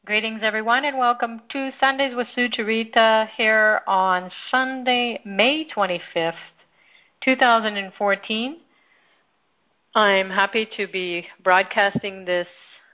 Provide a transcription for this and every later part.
Greetings, everyone, and welcome to Sundays with Sucharita here on Sunday, May 25th, 2014. I'm happy to be broadcasting this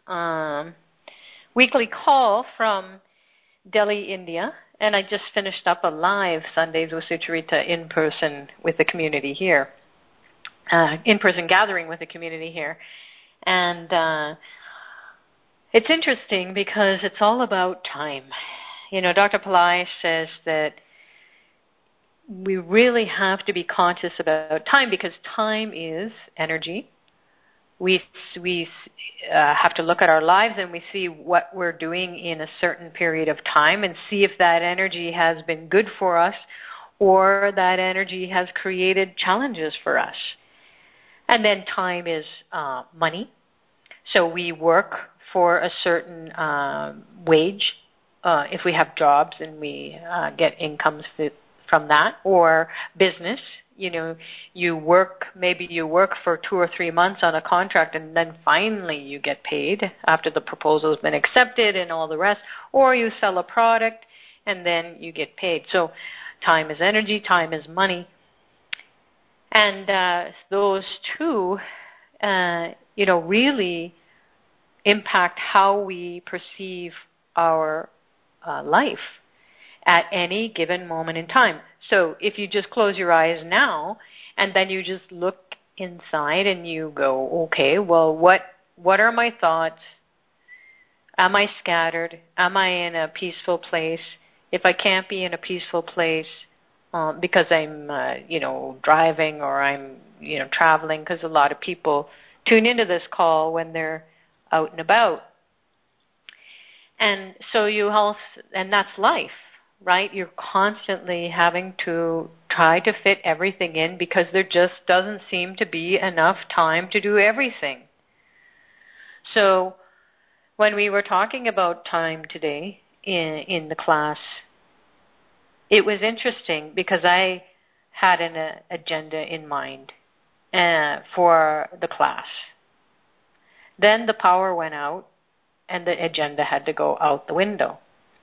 weekly call from Delhi, India, and I just finished up a live Sundays with Sucharita in person with the community here, in-person gathering with the community here. And it's interesting because it's all about time. You know, Dr. Pillai says that we really have to be conscious about time because time is energy. We have to look at our lives and we see what we're doing in a certain period of time and see if that energy has been good for us or that energy has created challenges for us. And then time is money. So we work for a certain wage if we have jobs and we get incomes from that, or business. You know, maybe you work for 2 or 3 months on a contract and then finally you get paid after the proposal has been accepted and all the rest, or you sell a product and then you get paid. So time is energy, time is money. And those two, really impact how we perceive our life at any given moment in time. So if you just close your eyes now and then you just look inside and you go, okay, well, what are my thoughts? Am I scattered? Am I in a peaceful place? If I can't be in a peaceful place because I'm, driving or I'm, traveling, because a lot of people tune into this call when they're out and about. And so and that's life, right? You're constantly having to try to fit everything in because there just doesn't seem to be enough time to do everything. So when we were talking about time today in the class, it was interesting because I had an agenda in mind for the class. Then the power went out and the agenda had to go out the window.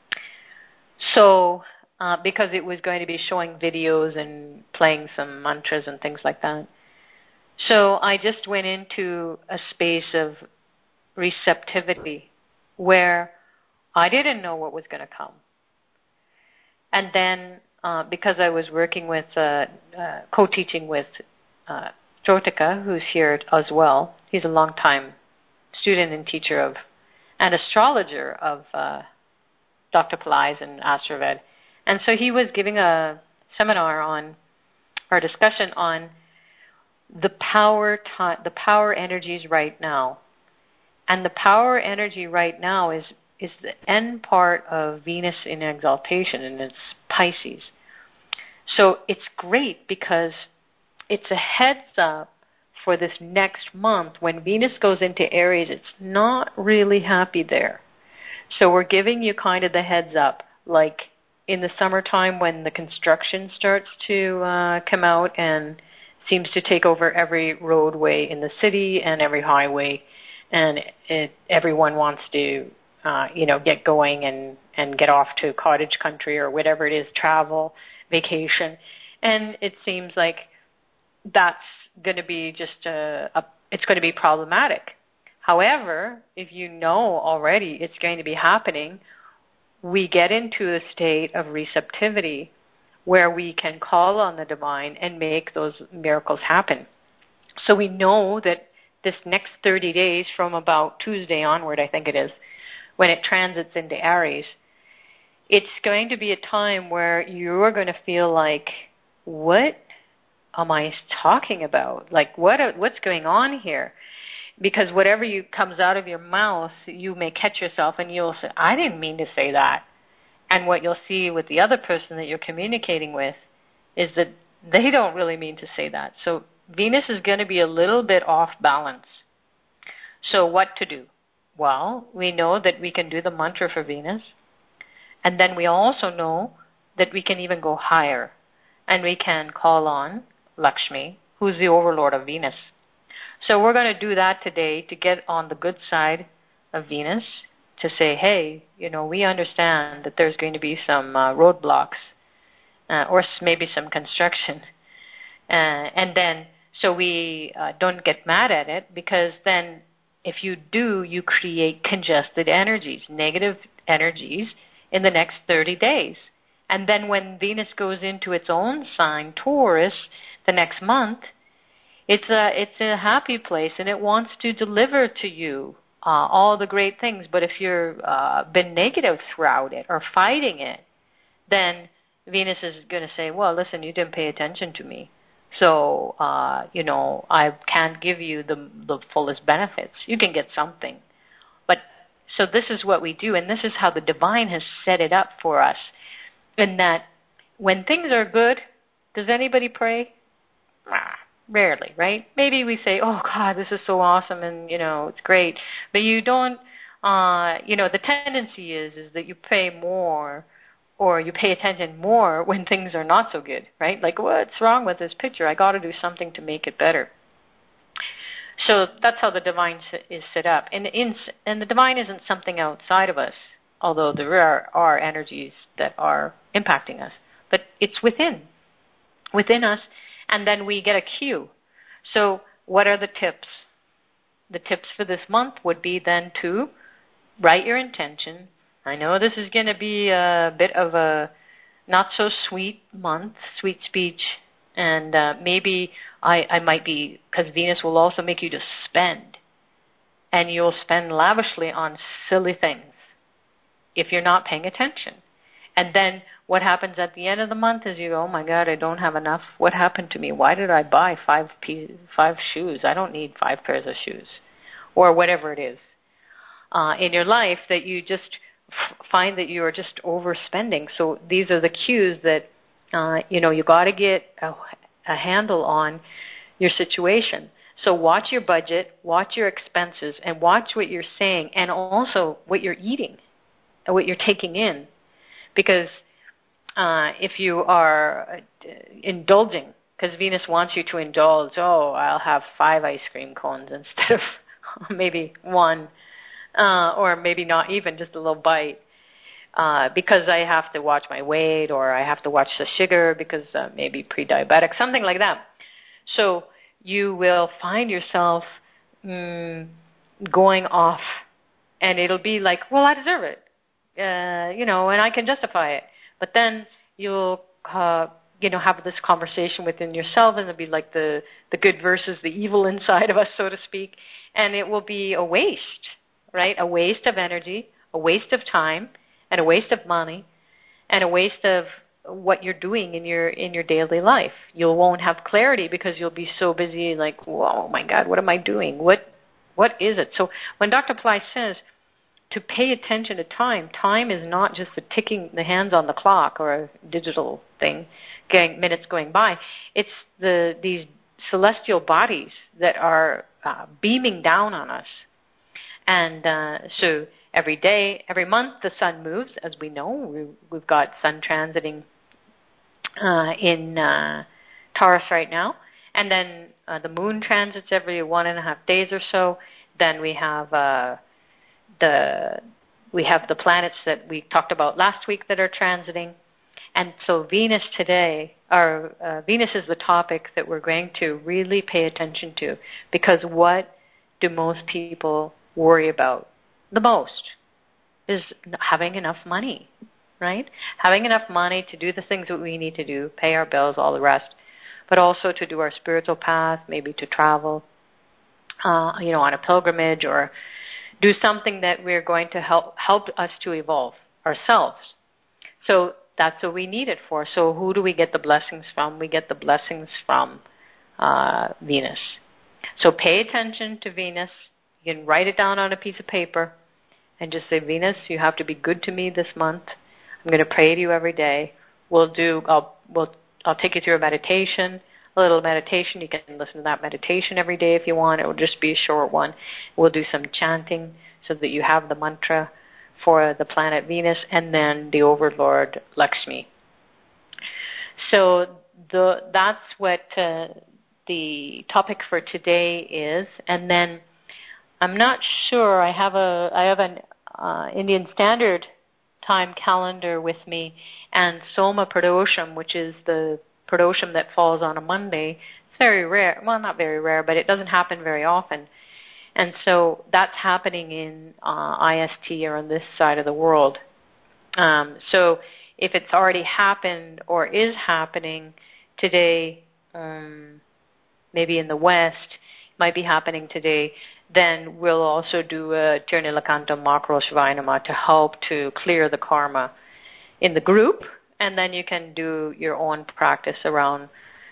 So, because it was going to be showing videos and playing some mantras and things like that. So I just went into a space of receptivity where I didn't know what was going to come. And then, because I was working with, co-teaching with Jyotika, who's here as well, he's a long-time student and teacher and astrologer of Dr. Pillai's and Astroved. And so he was giving a seminar or discussion on the power energies right now. And the power energy right now is the end part of Venus in exaltation, and it's Pisces. So it's great because it's a heads up for this next month. When Venus goes into Aries, it's not really happy there. So we're giving you kind of the heads up, like in the summertime when the construction starts to come out and seems to take over every roadway in the city and every highway, and everyone wants to get going and get off to cottage country or whatever it is, travel, vacation. And it seems like that's going to be it's going to be problematic. However, if you know already it's going to be happening, we get into a state of receptivity where we can call on the divine and make those miracles happen. So we know that this next 30 days from about Tuesday onward, I think it is, when it transits into Aries, it's going to be a time where you're going to feel like, what am I talking about? Like, what's going on here? Because whatever comes out of your mouth, you may catch yourself and you'll say, I didn't mean to say that. And what you'll see with the other person that you're communicating with is that they don't really mean to say that. So Venus is going to be a little bit off balance. So what to do? Well, we know that we can do the mantra for Venus. And then we also know that we can even go higher. And we can call on Lakshmi, who's the overlord of Venus. So we're going to do that today to get on the good side of Venus, to say, hey, we understand that there's going to be some roadblocks or maybe some construction. And then so we don't get mad at it, because then if you do, you create congested energies, negative energies in the next 30 days. And then when Venus goes into its own sign, Taurus, the next month, it's a happy place, and it wants to deliver to you all the great things. But if you're been negative throughout it or fighting it, then Venus is going to say, well, listen, you didn't pay attention to me. So, I can't give you the fullest benefits. You can get something. But so this is what we do, and this is how the divine has set it up for us. In that when things are good, does anybody pray? Rarely, right? Maybe we say, oh, God, this is so awesome, and, it's great. But you don't, the tendency is that you pray more, or you pay attention more when things are not so good, right? Like, what's wrong with this picture? I got to do something to make it better. So that's how the divine is set up. And the divine isn't something outside of us, although there are energies that are impacting us. But it's within us, and then we get a cue. So what are the tips? The tips for this month would be then to write your intention. I know this is going to be a bit of a not-so-sweet month, sweet speech, and maybe I might be, because Venus will also make you to spend, and you'll spend lavishly on silly things if you're not paying attention. And then what happens at the end of the month is you go, oh, my God, I don't have enough. What happened to me? Why did I buy five shoes? I don't need 5 pairs of shoes, or whatever it is in your life that you just find that you are just overspending. So these are the cues that, you got to get a handle on your situation. So watch your budget, watch your expenses, and watch what you're saying, and also what you're eating and what you're taking in. Because if you are indulging, because Venus wants you to indulge, I'll have 5 ice cream cones instead of maybe 1. Or maybe not even, just a little bite, because I have to watch my weight, or I have to watch the sugar because maybe pre-diabetic, something like that. So you will find yourself going off, and it'll be like, well, I deserve it, and I can justify it. But then you'll have this conversation within yourself, and it'll be like the good versus the evil inside of us, so to speak, and it will be a waste. Right? A waste of energy, a waste of time, and a waste of money, and a waste of what you're doing in your daily life. You won't have clarity because you'll be so busy, like, whoa, my God, what am I doing? What is it? So when Dr. Ply says to pay attention to time is not just the ticking the hands on the clock or a digital thing, minutes going by. It's these celestial bodies that are beaming down on us. And so every day, every month, the sun moves. As we know, we've got sun transiting in Taurus right now. And then the moon transits every 1.5 days or so. Then we have the planets that we talked about last week that are transiting. And so Venus today, Venus is the topic that we're going to really pay attention to, because what do most people worry about the most is having enough money, right? Having enough money to do the things that we need to do, pay our bills, all the rest, but also to do our spiritual path, maybe to travel, on a pilgrimage, or do something that we're going to help us to evolve ourselves. So that's what we need it for. So who do we get the blessings from? We get the blessings from Venus. So pay attention to Venus. You can write it down on a piece of paper and just say, Venus, you have to be good to me this month. I'm going to pray to you every day. I'll take you through a meditation, a little meditation. You can listen to that meditation every day if you want. It will just be a short one. We'll do some chanting so that you have the mantra for the planet Venus, and then the overlord Lakshmi. So that's what the topic for today is. And then I'm not sure. I have Indian Standard Time calendar with me, and Soma Pradosham, which is the Pradosham that falls on a Monday. It's very rare. Well, not very rare, but it doesn't happen very often. And so that's happening in IST or on this side of the world. So if it's already happened or is happening today, maybe in the West, might be happening today, then we'll also do a Tirnilakantam Makro Shvainama to help to clear the karma in the group, and then you can do your own practice around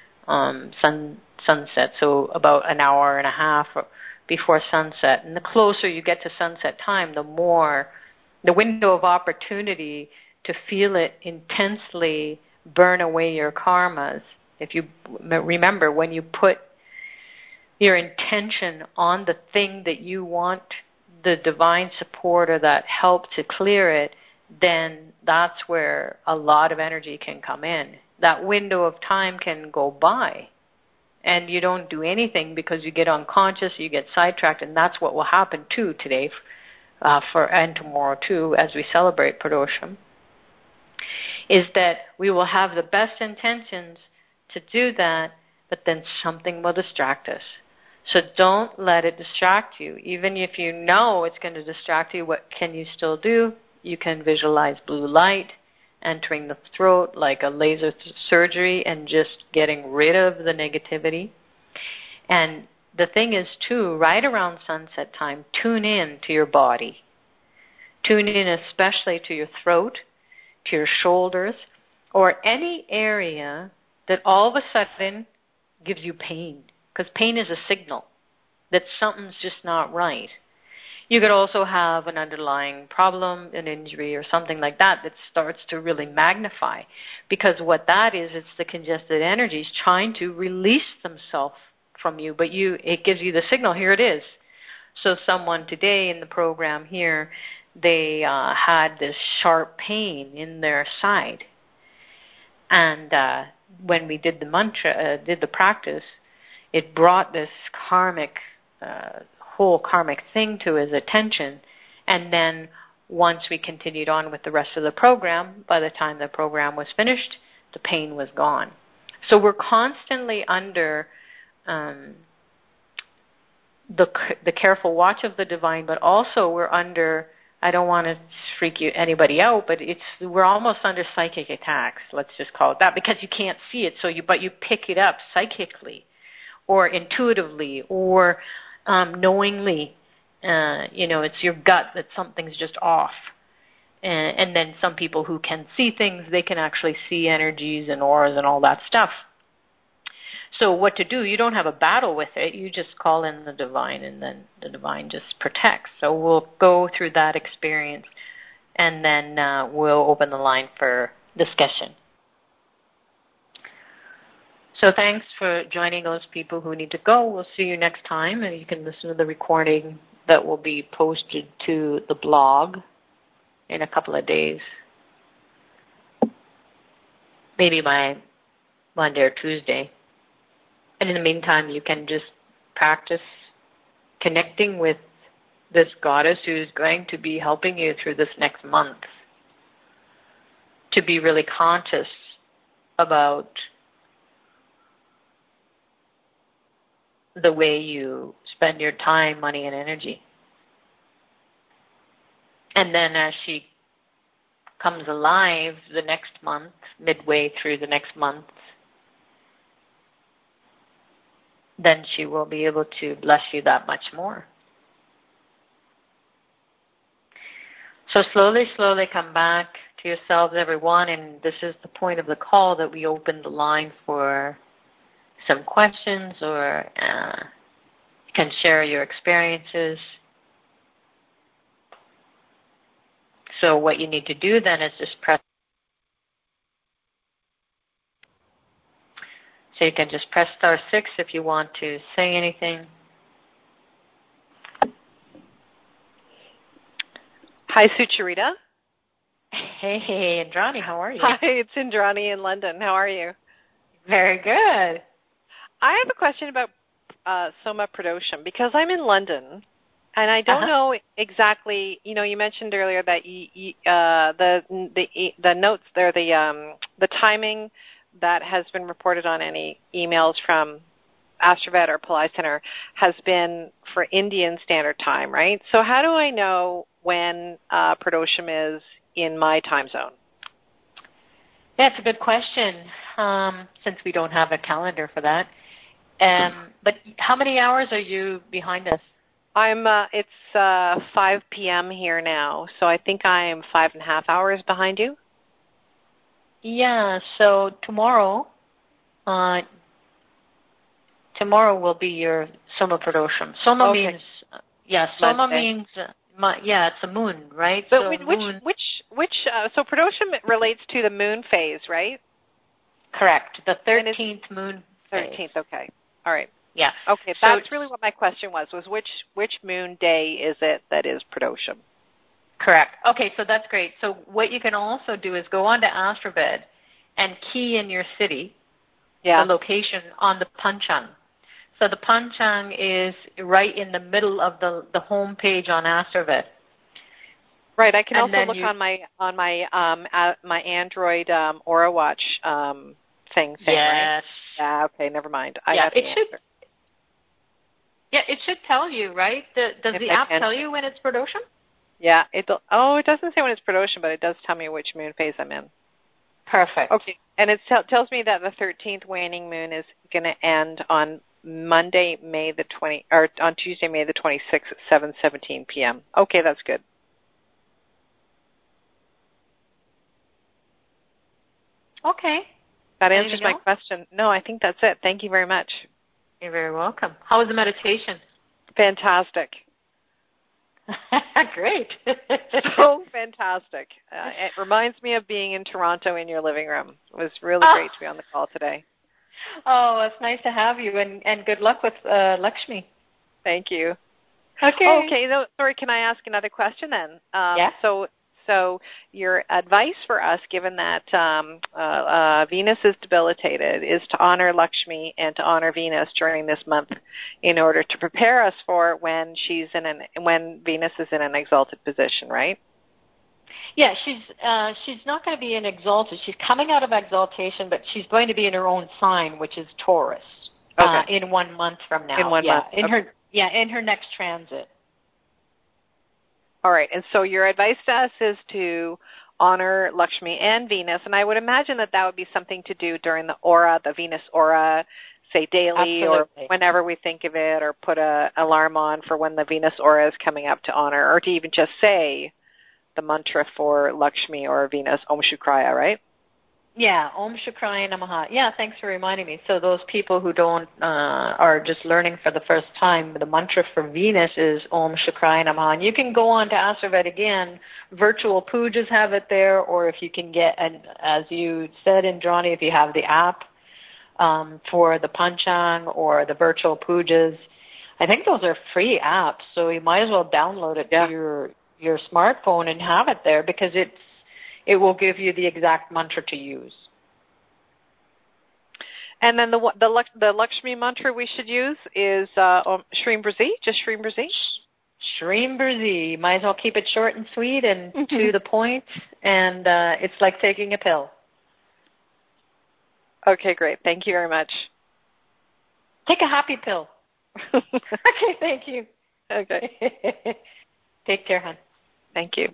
sunset, so about an hour and a half before sunset. And the closer you get to sunset time, the more the window of opportunity to feel it intensely burn away your karmas. If you remember, when you put your intention on the thing that you want the divine support or that help to clear it, then that's where a lot of energy can come in. That window of time can go by, and you don't do anything because you get unconscious, you get sidetracked, and that's what will happen too today and tomorrow too as we celebrate Pradosham, is that we will have the best intentions to do that, but then something will distract us. So don't let it distract you. Even if you know it's going to distract you, what can you still do? You can visualize blue light entering the throat like a laser surgery and just getting rid of the negativity. And the thing is, too, right around sunset time, tune in to your body. Tune in especially to your throat, to your shoulders, or any area that all of a sudden gives you pain. Because pain is a signal that something's just not right. You could also have an underlying problem, an injury, or something like that that starts to really magnify. Because what that is, it's the congested energies trying to release themselves from you. But it gives you the signal, here it is. So someone today in the program here, they had this sharp pain in their side. And when we did the mantra, did the practice, it brought this whole karmic thing to his attention. And then once we continued on with the rest of the program, by the time the program was finished, the pain was gone. So we're constantly under the careful watch of the divine, but also we're under, I don't want to freak anybody out, but we're almost under psychic attacks, let's just call it that, because you can't see it, but you pick it up psychically or intuitively or knowingly. It's your gut that something's just off. And then some people who can see things, they can actually see energies and auras and all that stuff. So what to do, you don't have a battle with it, you just call in the divine and then the divine just protects. So we'll go through that experience and then we'll open the line for discussion. So thanks for joining those people who need to go. We'll see you next time, and you can listen to the recording that will be posted to the blog in a couple of days. Maybe by Monday or Tuesday. And in the meantime, you can just practice connecting with this goddess who's going to be helping you through this next month to be really conscious about the way you spend your time, money, and energy. And then as she comes alive the next month, midway through the next month, then she will be able to bless you that much more. So slowly come back to yourselves, everyone, and this is the point of the call that we open the line for some questions, or you can share your experiences. So what you need to do then is just press. So you can just press *6 if you want to say anything. Hi, Sucharita. Hey, Indrani, how are you? Hi, it's Indrani in London. How are you? Very good. I have a question about Soma Pradosham. Because I'm in London, And I don't know exactly. You mentioned earlier that the notes there, the timing that has been reported on any emails from Astrovet or Pillai Center has been for Indian Standard Time, right? So how do I know when Pradosham is in my time zone? Yeah, it's a good question, since we don't have a calendar for that. But how many hours are you behind us? It's 5 p.m. here now, so I think I am 5.5 hours behind you. Yeah, so tomorrow will be your Soma Pradosham. Soma means, Soma means, it's a moon, right? But so so Pradosham relates to the moon phase, right? Correct, the 13th moon phase. 13th, okay. All right. Yeah. Okay, that's really what my question was which moon day is it that is Pradosham? Correct. Okay, so that's great. So what you can also do is go on to Astrovet and key in your city, the location on the Panchang. So the Panchang is right in the middle of the home page on Astrovet. Right. I can also look on my Android Aura Watch thing. Yes. Right? Yeah. Okay. Never mind. I got the answer. It should tell you, right? Does the app tell you when it's Pradosham? Yeah. It doesn't say when it's Pradosham, but it does tell me which moon phase I'm in. Perfect. Okay. And it tells me that the 13th waning moon is going to end on Monday, on Tuesday, May the 26th at 7:17 p.m. Okay, that's good. Okay. That answers my question. No, I think that's it. Thank you very much. You're very welcome. How was the meditation? Fantastic. Great. So fantastic. It reminds me of being in Toronto in your living room. It was really great to be on the call today. Oh, it's nice to have you, and good luck with Lakshmi. Thank you. Okay. Okay. Sorry, can I ask another question then? Yeah. So your advice for us, given that Venus is debilitated, is to honor Lakshmi and to honor Venus during this month in order to prepare us for when when Venus is in an exalted position, right? Yeah, she's not going to be in exalted. She's coming out of exaltation, but she's going to be in her own sign, which is Taurus, in 1 month from now. In 1 month. In her next transit. All right, and so your advice to us is to honor Lakshmi and Venus, and I would imagine that would be something to do during the Venus aura, say daily. Absolutely. Or whenever we think of it, or put an alarm on for when the Venus aura is coming up to honor, or to even just say the mantra for Lakshmi or Venus, Om Shukraya, right? Yeah, Om Shukraya Namaha. Yeah, thanks for reminding me. So those people who are just learning for the first time, the mantra for Venus is Om Shukraya Namaha. And you can go on to Astrovet again. Virtual pujas have it there, or if you can get, and as you said, Indrani, if you have the app for the Panchang or the virtual pujas, I think those are free apps, so you might as well download it to your smartphone and have it there, because it will give you the exact mantra to use. And then the Lakshmi mantra we should use is Shreem Brazi, just Shreem Brazi? Shreem Brazi. Might as well keep it short and sweet and to the point, and it's like taking a pill. Okay, great. Thank you very much. Take a happy pill. Okay, thank you. Okay. Take care, hon. Thank you.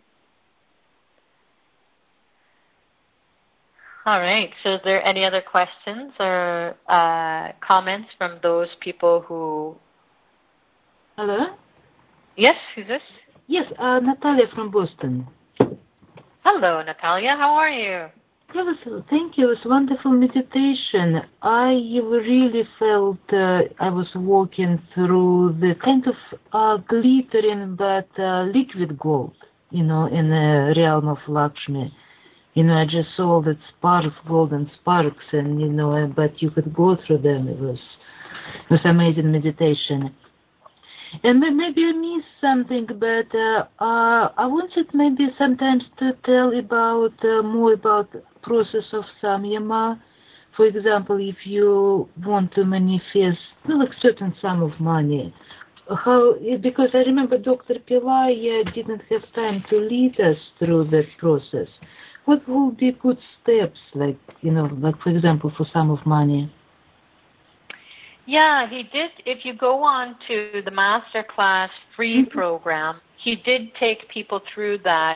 All right. So is there any other questions or comments from those people who... Hello? Yes, who's this? Yes, Natalia from Boston. Hello, Natalia. How are you? Thank you. It was wonderful meditation. I really felt I was walking through the kind of glittering but liquid gold, in the realm of Lakshmi. I just saw that sparks, golden sparks, and, but you could go through them. It was amazing meditation. And maybe I missed something, but I wanted maybe sometimes to tell about more about the process of samyama. For example, if you want to manifest like certain sum of money, how, because I remember Dr. Pillai didn't have time to lead us through that process. What would be good steps, like, like for example, for sum of money? Yeah, he did. If you go on to the Masterclass free program, he did take people through that.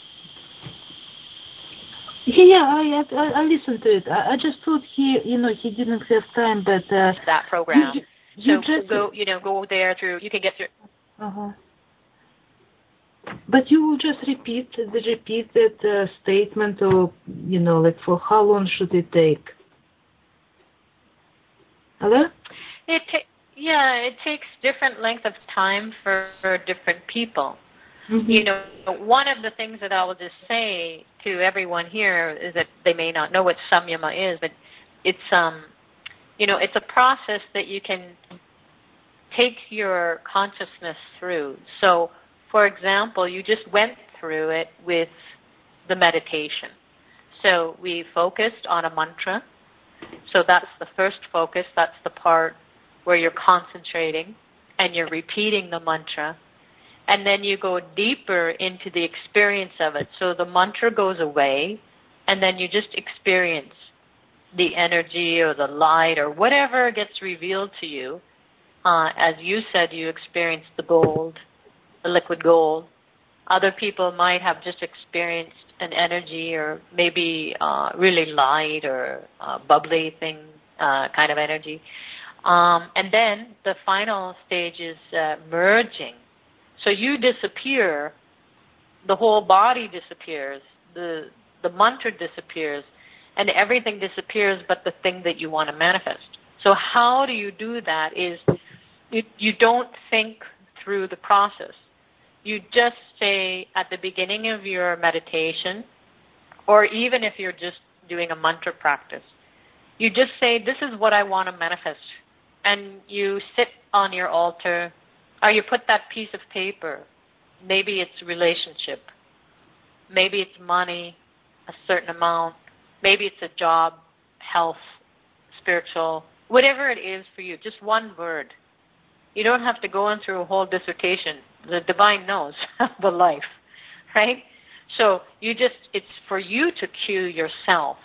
Yeah, I listened to it. I just thought he didn't have time, but that program. You so just go there through. You can get through. Uh-huh. But you will just repeat that statement, or like for how long should it take? Hello? It takes different length of time for different people. Mm-hmm. One of the things that I will just say to everyone here is that they may not know what samyama is, but it's it's a process that you can take your consciousness through. So, for example, you just went through it with the meditation. So we focused on a mantra. So that's the first focus. That's the part where you're concentrating and you're repeating the mantra. And then you go deeper into the experience of it. So the mantra goes away, and then you just experience the energy or the light or whatever gets revealed to you. As you said, you experienced the gold, the liquid gold. Other people might have just experienced an energy or maybe really light or bubbly thing, kind of energy. And then the final stage is merging. So you disappear, the whole body disappears, the mantra disappears, and everything disappears but the thing that you want to manifest. So how do you do that is you don't think through the process. You just say at the beginning of your meditation, or even if you're just doing a mantra practice, you just say, this is what I want to manifest. And you sit on your altar, or you put that piece of paper. Maybe it's relationship. Maybe it's money, a certain amount. Maybe it's a job, health, spiritual, whatever it is for you, just one word. You don't have to go in through a whole dissertation. The divine knows the life, right? So it's for you to cue yourself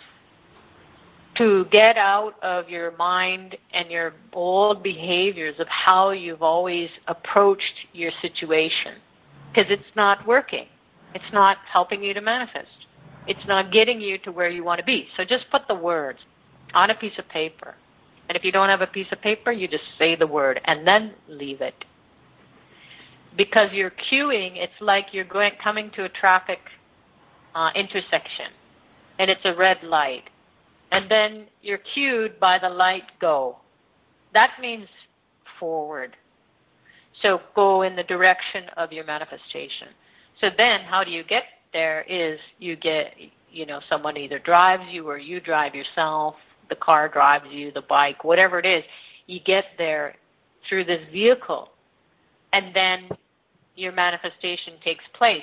to get out of your mind and your old behaviors of how you've always approached your situation, because it's not working. It's not helping you to manifest. It's not getting you to where you want to be. So just put the words on a piece of paper. And if you don't have a piece of paper, you just say the word and then leave it. Because you're cueing, it's like you're coming to a traffic intersection, and it's a red light. And then you're cued by the light go. That means forward. So go in the direction of your manifestation. So then how do you get there is you get, someone either drives you or you drive yourself, the car drives you, the bike, whatever it is. You get there through this vehicle, and then your manifestation takes place.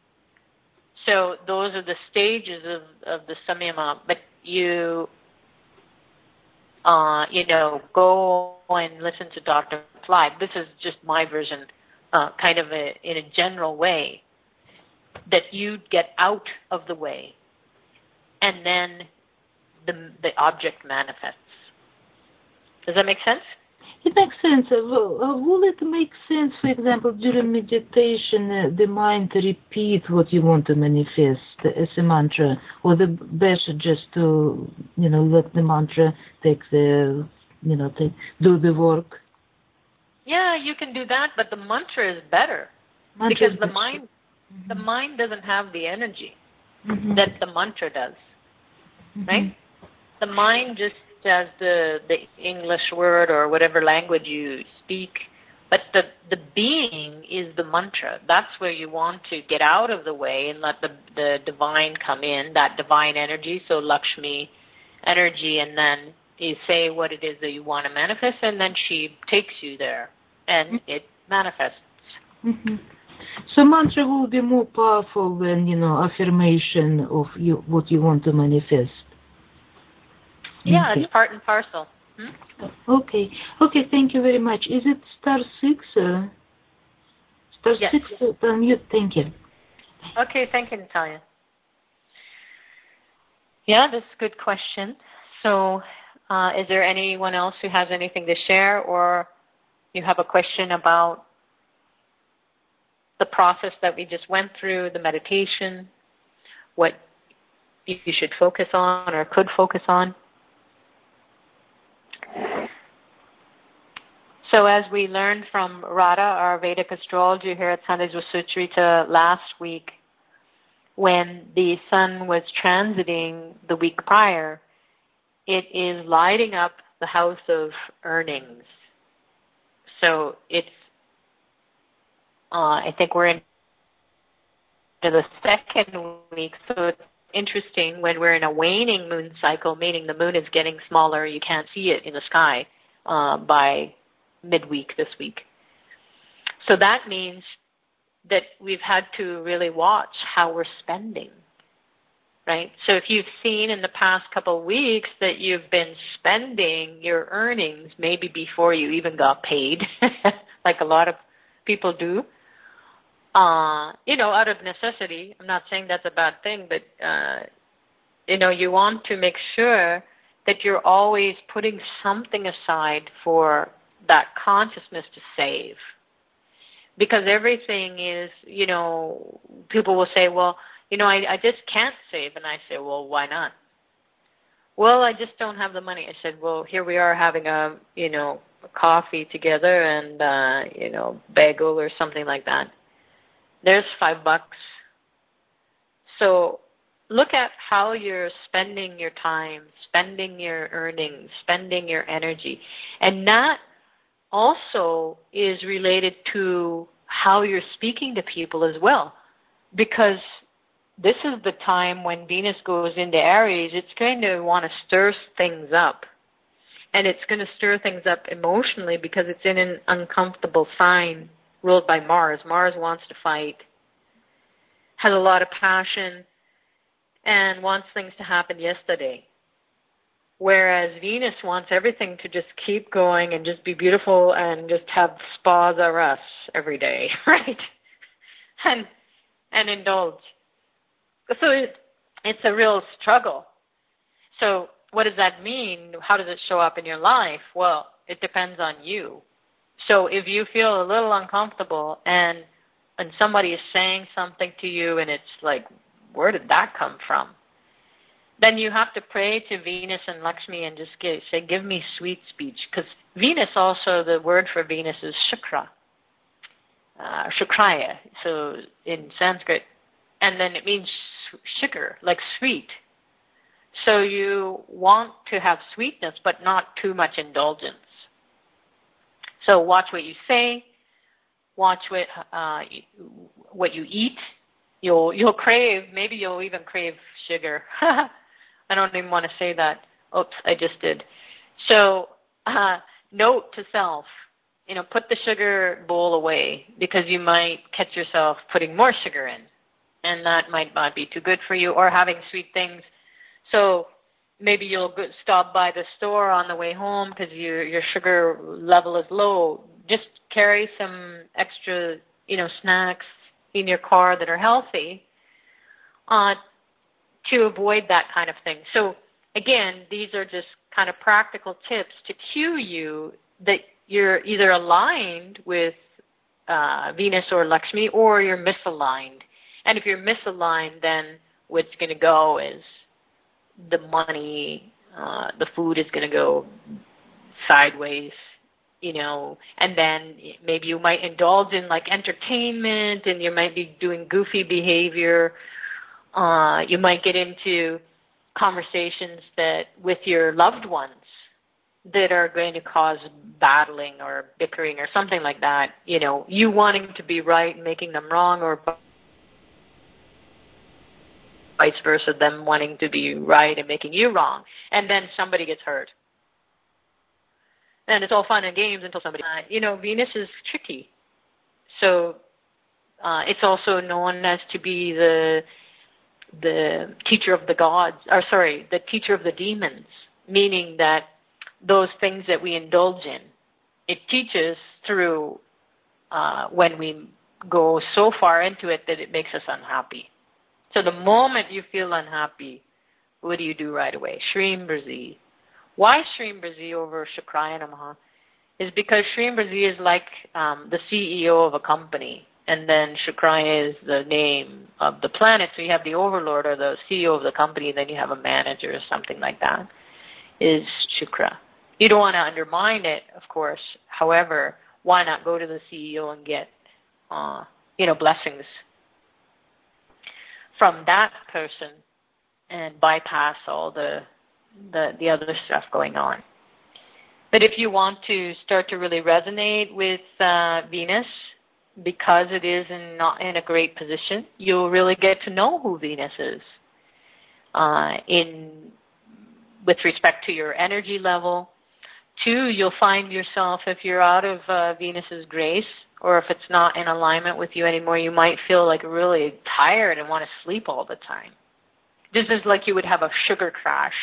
So those are the stages of the samyama. But you, go and listen to Dr. Pillai. This is just my version, kind of in a general way, that you get out of the way, and then the object manifests. Does that make sense? It makes sense. Will it make sense, for example, during meditation, the mind repeat what you want to manifest as a mantra, or the best just to, let the mantra take do the work? Yeah, you can do that, but the mantra is better because the mind doesn't have the energy that the mantra does, right? The mind just as the English word or whatever language you speak, but the being is the mantra. That's where you want to get out of the way and let the divine come in, that divine energy, so Lakshmi energy, and then you say what it is that you want to manifest, and then she takes you there, and it manifests. So mantra will be more powerful than, affirmation of what you want to manifest. Yeah, it's part and parcel. Okay. Okay, thank you very much. Is it star 6? Star Yes. 6 unmute. Thank you. Okay, thank you, Natalia. Yeah, that's a good question. So is there anyone else who has anything to share, or you have a question about the process that we just went through, the meditation, what you should focus on or could focus on? So as we learned from Radha, our Vedic astrologer here at Sundays with Sucharita last week, when the sun was transiting the week prior, it is lighting up the house of earnings. So it's, I think we're into the second week, so it's interesting when we're in a waning moon cycle, meaning the moon is getting smaller, you can't see it in the sky by midweek this week. So that means that we've had to really watch how we're spending, right? So if you've seen in the past couple of weeks that you've been spending your earnings maybe before you even got paid, like a lot of people do, out of necessity. I'm not saying that's a bad thing, but, you want to make sure that you're always putting something aside for that consciousness to save. Because everything is, people will say, well, I just can't save. And I say, well, why not? Well, I just don't have the money. I said, well, here we are having a coffee together and, bagel or something like that. There's $5. So look at how you're spending your time, spending your earnings, spending your energy. And that also is related to how you're speaking to people as well. Because this is the time when Venus goes into Aries, it's going to want to stir things up. And it's going to stir things up emotionally because it's in an uncomfortable sign ruled by Mars. Mars wants to fight, has a lot of passion, and wants things to happen yesterday. Whereas Venus wants everything to just keep going and just be beautiful and just have spas or us every day, right? And indulge. So it's a real struggle. So what does that mean? How does it show up in your life? Well, it depends on you. So if you feel a little uncomfortable and somebody is saying something to you and it's like, where did that come from? Then you have to pray to Venus and Lakshmi and just say, give me sweet speech. Because Venus also, the word for Venus is Shukra, Shukraya, so in Sanskrit. And then it means sugar, like sweet. So you want to have sweetness, but not too much indulgence. So watch what you say, watch what you eat. You'll crave, maybe you'll even crave sugar. I don't even want to say that. Oops, I just did. So note to self, put the sugar bowl away because you might catch yourself putting more sugar in. And that might not be too good for you, or having sweet things. So maybe you'll stop by the store on the way home because your sugar level is low. Just carry some extra, snacks in your car that are healthy to avoid that kind of thing. So again, these are just kind of practical tips to cue you that you're either aligned with Venus or Lakshmi or you're misaligned. And if you're misaligned, then what's going to go is the money, the food is going to go sideways, and then maybe you might indulge in like entertainment and you might be doing goofy behavior. You might get into conversations that with your loved ones that are going to cause battling or bickering or something like that, you wanting to be right and making them wrong, or vice versa, them wanting to be right and making you wrong, and then somebody gets hurt. And it's all fun and games until somebody, Venus is tricky. So it's also known as to be the teacher of the gods, the teacher of the demons, meaning that those things that we indulge in. It teaches through when we go so far into it that it makes us unhappy. So the moment you feel unhappy, what do you do right away? Shreem Brazi. Why Shreem Brazi over Shukraya Namaha? Is because Shreem Brazi is like the CEO of a company, and then Shukraya is the name of the planet. So you have the overlord or the CEO of the company, and then you have a manager or something like that, is Shukra. You don't want to undermine it, of course. However, why not go to the CEO and get, blessings from that person and bypass all the other stuff going on? But if you want to start to really resonate with Venus, because it is not in a great position, you'll really get to know who Venus is with respect to your energy level. 2, you'll find yourself, if you're out of Venus's grace, or if it's not in alignment with you anymore, you might feel like really tired and want to sleep all the time. This is like you would have a sugar crash,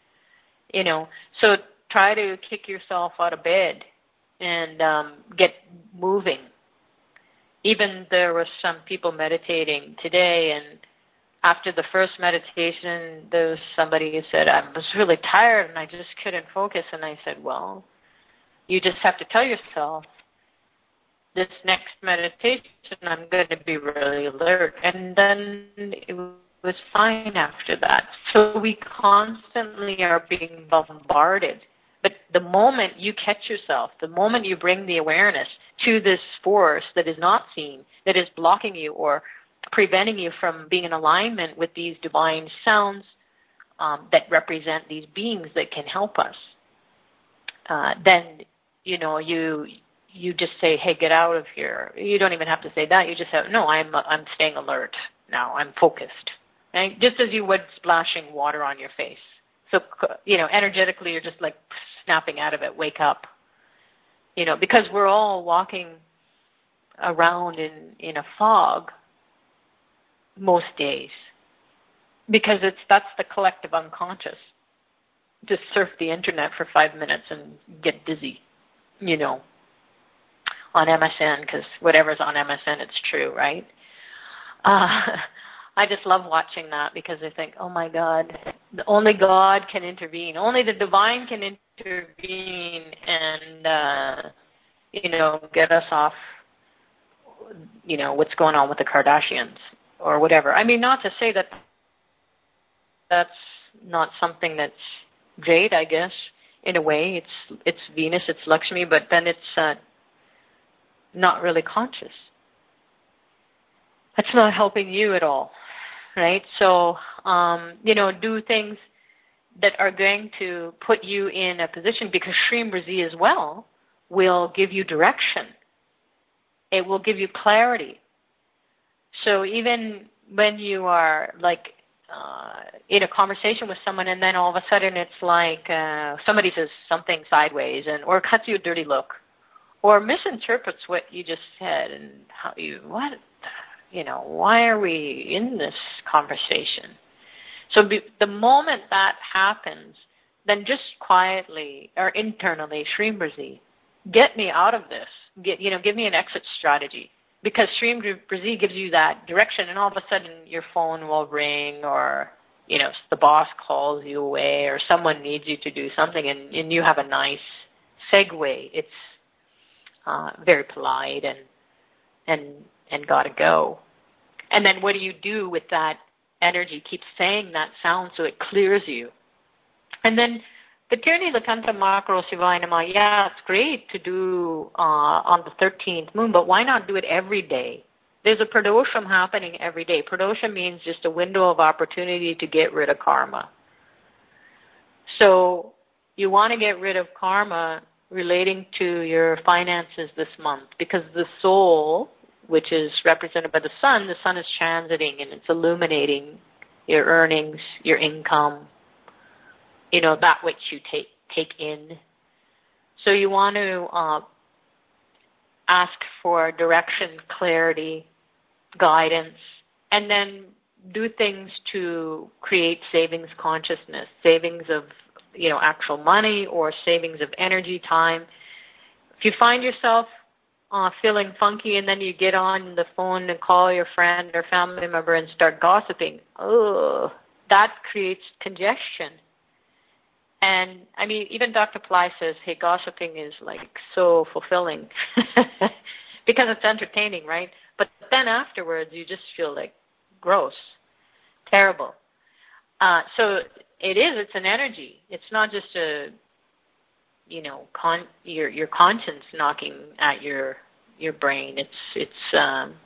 So try to kick yourself out of bed and get moving. Even there were some people meditating today, and after the first meditation, there was somebody who said, I was really tired and I just couldn't focus. And I said, well, you just have to tell yourself, this next meditation, I'm going to be really alert. And then it was fine after that. So we constantly are being bombarded. But the moment you catch yourself, the moment you bring the awareness to this force that is not seen, that is blocking you or preventing you from being in alignment with these divine sounds that represent these beings that can help us, then, you just say, hey, get out of here. You don't even have to say that. You just say, no, I'm staying alert now. I'm focused. Right? Just as you would splashing water on your face. So, energetically, you're just like snapping out of it. Wake up. Because we're all walking around in a fog most days. Because that's the collective unconscious. Just surf the internet for 5 minutes and get dizzy, on MSN, because whatever's on MSN, it's true, right? I just love watching that because I think, oh my God, only God can intervene. Only the divine can intervene and, get us off, what's going on with the Kardashians or whatever. I mean, not to say that that's not something that's great, I guess, in a way. It's Venus, it's Lakshmi, but then it's not really conscious. That's not helping you at all, right? So, do things that are going to put you in a position, because Shreem Brazi as well will give you direction. It will give you clarity. So even when you are in a conversation with someone and then all of a sudden it's like somebody says something sideways or cuts you a dirty look or misinterprets what you just said and why are we in this conversation? So the moment that happens, then just quietly or internally, Shreem Brazi, get me out of this. Give me an exit strategy. Because Shreem Brazi gives you that direction, and all of a sudden your phone will ring, or the boss calls you away, or someone needs you to do something, and you have a nice segue. It's very polite and gotta go. And then what do you do with that energy? Keep saying that sound so it clears you. And then Patirni Lakanta Makro Shivaya Namah, yeah, it's great to do on the 13th moon, but why not do it every day? There's a pradosham happening every day. Pradosham means just a window of opportunity to get rid of karma. So you want to get rid of karma relating to your finances this month, because the soul, which is represented by the sun is transiting and it's illuminating your earnings, your income, that which you take in. So you want to ask for direction, clarity, guidance, and then do things to create savings consciousness, savings of actual money or savings of energy, time. If you find yourself feeling funky and then you get on the phone and call your friend or family member and start gossiping, that creates congestion. And, I mean, even Dr. Ply says, hey, gossiping is, so fulfilling because it's entertaining, right? But then afterwards, you just feel gross, terrible. So it's an energy. It's not just your conscience knocking at your brain. It's an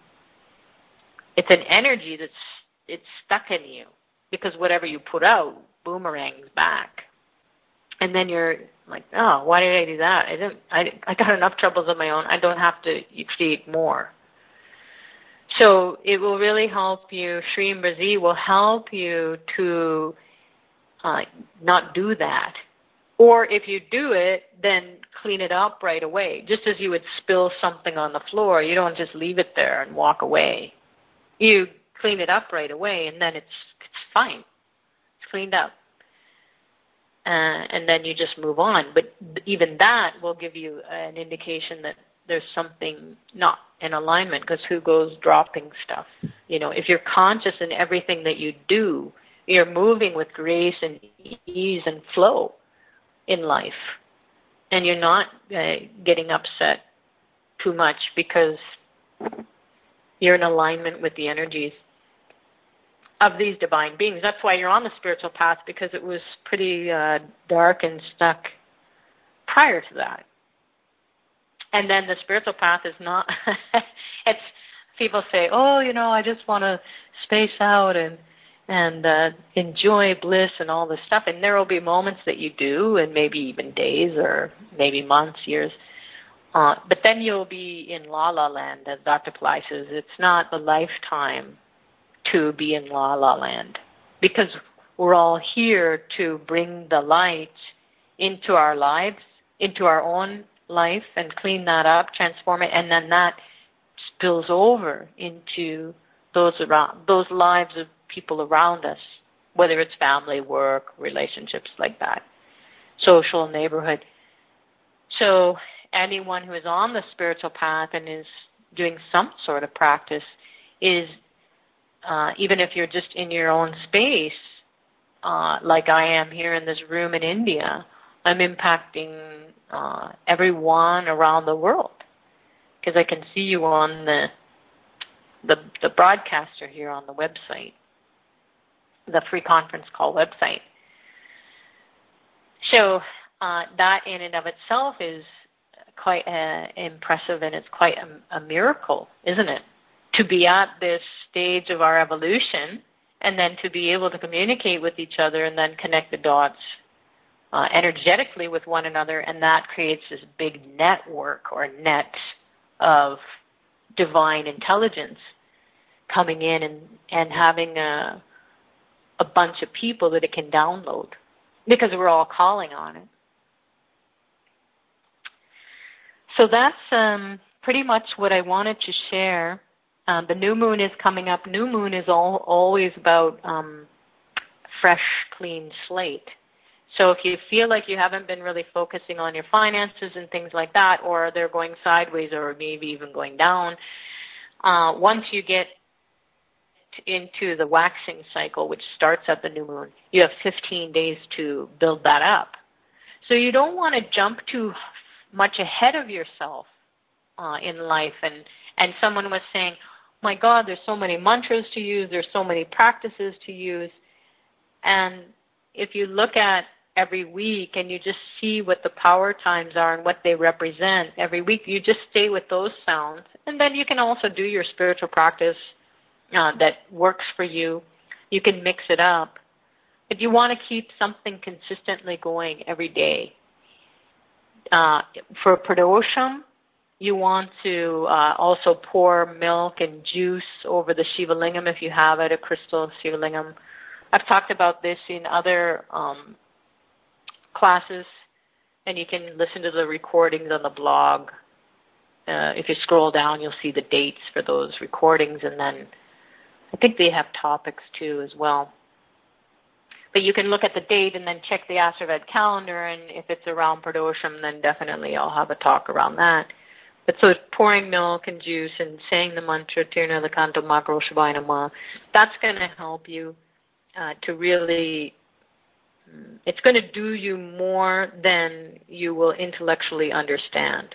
energy it's stuck in you because whatever you put out boomerangs back. And then you're like, oh, why did I do that? I got enough troubles of my own. I don't have to create more. So it will really help you. Shri Mrazi will help you to not do that. Or if you do it, then clean it up right away. Just as you would spill something on the floor, you don't just leave it there and walk away. You clean it up right away, and then it's fine. It's cleaned up. And then you just move on. But even that will give you an indication that there's something not in alignment, because who goes dropping stuff? If you're conscious in everything that you do, you're moving with grace and ease and flow in life. And you're not getting upset too much because you're in alignment with the energies of these divine beings. That's why you're on the spiritual path, because it was pretty dark and stuck prior to that. And then the spiritual path is not, it's, people say, I just want to space out and enjoy bliss and all this stuff. And there will be moments that you do, and maybe even days or maybe months, years. But then you'll be in La La Land, as Dr. Ply says. It's not the lifetime to be in La La Land, because we're all here to bring the light into our lives, into our own life, and clean that up, transform it, and then that spills over into those lives of people around us, whether it's family, work, relationships like that, social, neighborhood. So anyone who is on the spiritual path and is doing some sort of practice is, even if you're just in your own space, like I am here in this room in India, I'm impacting everyone around the world, because I can see you on the broadcaster here on the website, the free conference call website. So that in and of itself is quite impressive, and it's quite a miracle, isn't it? To be at this stage of our evolution, and then to be able to communicate with each other and then connect the dots energetically with one another, and that creates this big network or net of divine intelligence coming in and having a bunch of people that it can download, because we're all calling on it. So that's pretty much what I wanted to share. The new moon is coming up. New moon is always about fresh, clean slate. So if you feel like you haven't been really focusing on your finances and things like that, or they're going sideways or maybe even going down, once you get into the waxing cycle, which starts at the new moon, you have 15 days to build that up. So you don't want to jump too much ahead of yourself in life. And someone was saying, my God, there's so many mantras to use, there's so many practices to use. And if you look at every week and you just see what the power times are and what they represent every week, you just stay with those sounds. And then you can also do your spiritual practice that works for you. You can mix it up. But you want to keep something consistently going every day. For pradosham, you want to also pour milk and juice over the Shiva Lingam if you have it, a crystal Shiva Lingam. I've talked about this in other classes, and you can listen to the recordings on the blog. If you scroll down, you'll see the dates for those recordings, and then I think they have topics too as well. But you can look at the date and then check the Astravad calendar, and if it's around Pradosham, then definitely I'll have a talk around that. But so pouring milk and juice and saying the mantra, Tirna Lakanto Makro Shavaya Nama, that's going to help you to really, it's going to do you more than you will intellectually understand.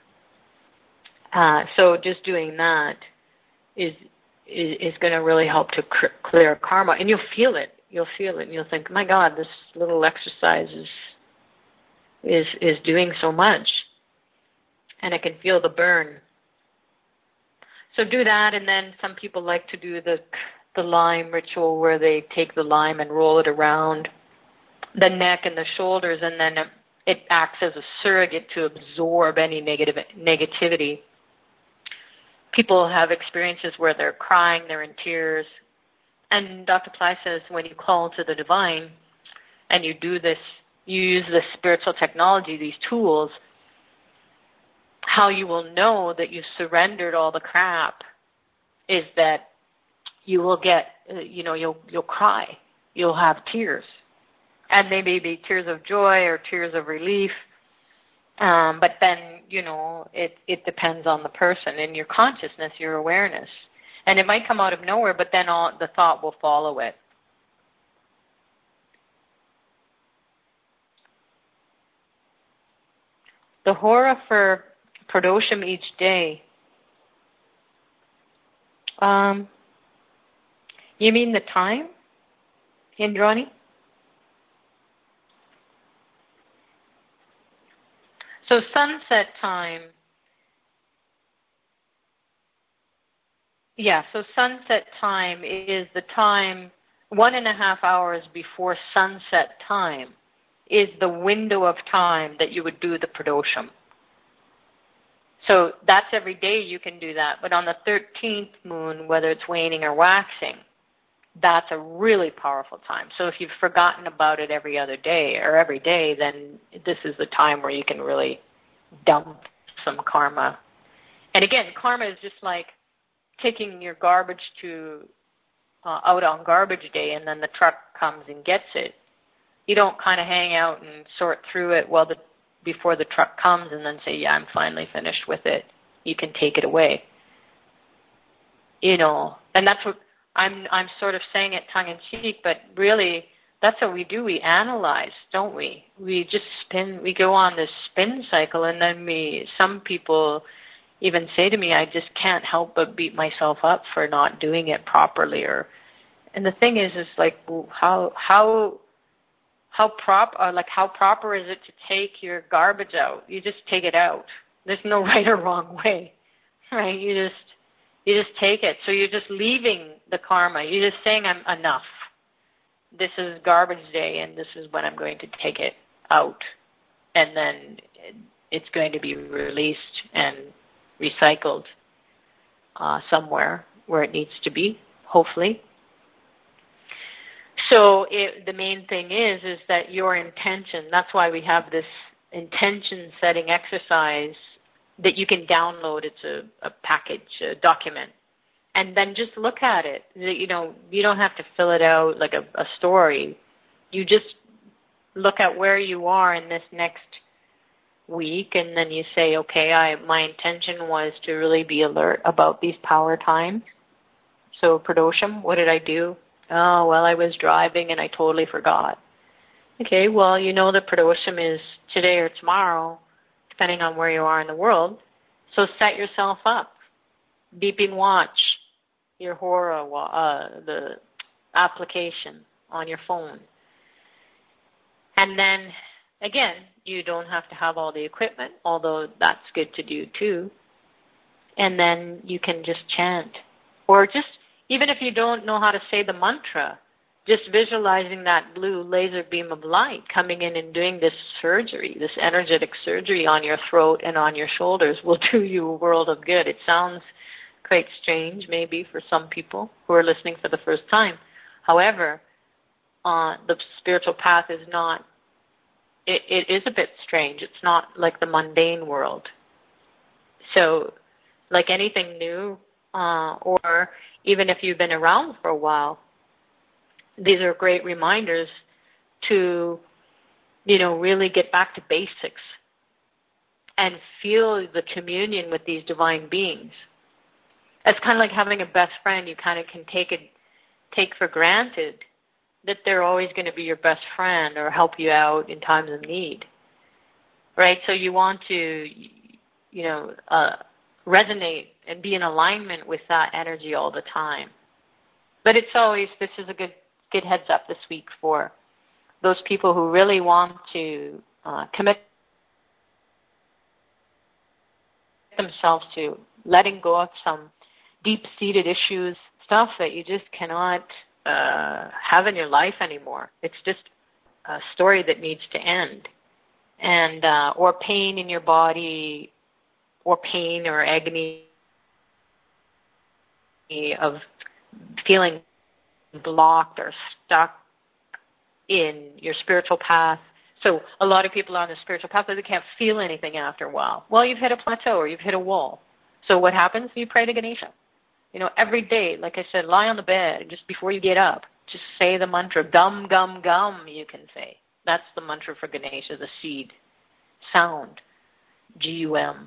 So just doing that is going to really help to clear karma, and you'll feel it. You'll feel it, and you'll think, "My God, this little exercise is doing so much," and I can feel the burn. So do that, and then some people like to do the lime ritual, where they take the lime and roll it around the neck and the shoulders, and then it acts as a surrogate to absorb any negativity. People have experiences where they're crying, they're in tears. And Dr. Ply says when you call to the divine and you do this, you use this spiritual technology, these tools, how you will know that you've surrendered all the crap is that you will get, you'll cry. You'll have tears. And they may be tears of joy or tears of relief. But then, it depends on the person and your consciousness, your awareness. And it might come out of nowhere, but then the thought will follow it. The hora for Pradosham each day. You mean the time, Indrani? So sunset time. Yeah, so sunset time is the time 1.5 hours before sunset time is the window of time that you would do the Pradosham. So that's every day you can do that. But on the 13th moon, whether it's waning or waxing, that's a really powerful time. So if you've forgotten about it every other day or every day, then this is the time where you can really dump some karma. And again, karma is just like taking your garbage out on garbage day, and then the truck comes and gets it. You don't kind of hang out and sort through it before the truck comes and then say, yeah, I'm finally finished with it. You can take it away. And that's what I'm sort of saying it tongue in cheek, but really that's what we do. We analyze, don't we? We just we go on this spin cycle, and then some people even say to me, I just can't help but beat myself up for not doing it properly. And the thing is like how proper is it to take your garbage out? You just take it out. There's no right or wrong way, right? You just take it. So you're just leaving the karma. You're just saying, I'm enough. This is garbage day, and this is when I'm going to take it out. And then it's going to be released and recycled somewhere where it needs to be, hopefully. So the main thing is that your intention, that's why we have this intention setting exercise that you can download. It's a package, a document. And then just look at it. You don't have to fill it out like a story. You just look at where you are in this next week, and then you say, okay, my intention was to really be alert about these power times. So Pradosham, what did I do? Oh, well, I was driving and I totally forgot. Okay, well, that Pradosham is today or tomorrow, depending on where you are in the world. So set yourself up. Beeping watch, your hora, the application on your phone. And then, again, you don't have to have all the equipment, although that's good to do too. And then you can just chant. Or just, even if you don't know how to say the mantra, just visualizing that blue laser beam of light coming in and doing this surgery, this energetic surgery on your throat and on your shoulders will do you a world of good. It sounds quite strange maybe for some people who are listening for the first time. However, the spiritual path is not, it is a bit strange. It's not like the mundane world. So like anything new, or even if you've been around for a while, these are great reminders to, really get back to basics and feel the communion with these divine beings. It's kind of like having a best friend. You kind of can take for granted that they're always going to be your best friend or help you out in times of need, right? So you want to, resonate and be in alignment with that energy all the time. But this is a good heads up this week for those people who really want to commit themselves to letting go of some deep-seated issues, stuff that you just cannot have in your life anymore. It's just a story that needs to end. And or pain in your body, or pain or agony of feeling blocked or stuck in your spiritual path. So a lot of people are on the spiritual path, but they can't feel anything after a while. Well, you've hit a plateau or you've hit a wall. So what happens? You pray to Ganesha. Every day, like I said, lie on the bed just before you get up. Just say the mantra, gum, gum, gum, you can say. That's the mantra for Ganesha, the seed, sound, G-U-M.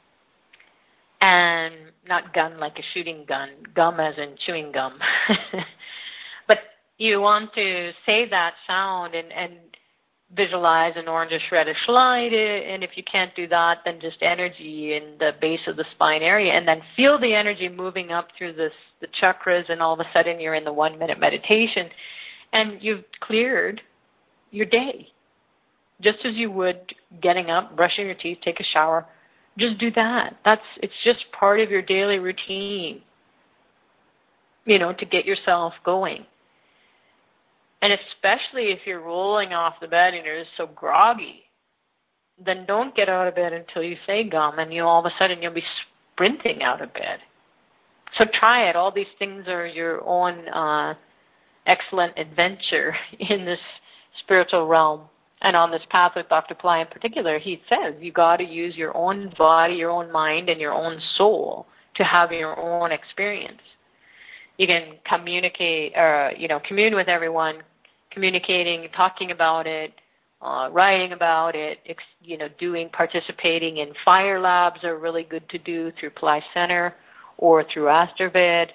And not gun like a shooting gun, gum as in chewing gum. But you want to say that sound and visualize an orangish reddish light, and if you can't do that, then just energy in the base of the spine area, and then feel the energy moving up through the chakras, and all of a sudden you're in the 1-minute meditation, and you've cleared your day. Just as you would getting up, brushing your teeth, take a shower, just do that. It's just part of your daily routine, to get yourself going. And especially if you're rolling off the bed and you're just so groggy, then don't get out of bed until you say gum, and all of a sudden you'll be sprinting out of bed. So try it. All these things are your own excellent adventure in this spiritual realm. And on this path with Dr. Pillai in particular, he says you got to use your own body, your own mind, and your own soul to have your own experience. You can communicate, commune with everyone, communicating, talking about it, writing about it, participating in fire labs are really good to do through Pillai Center or through Astravad.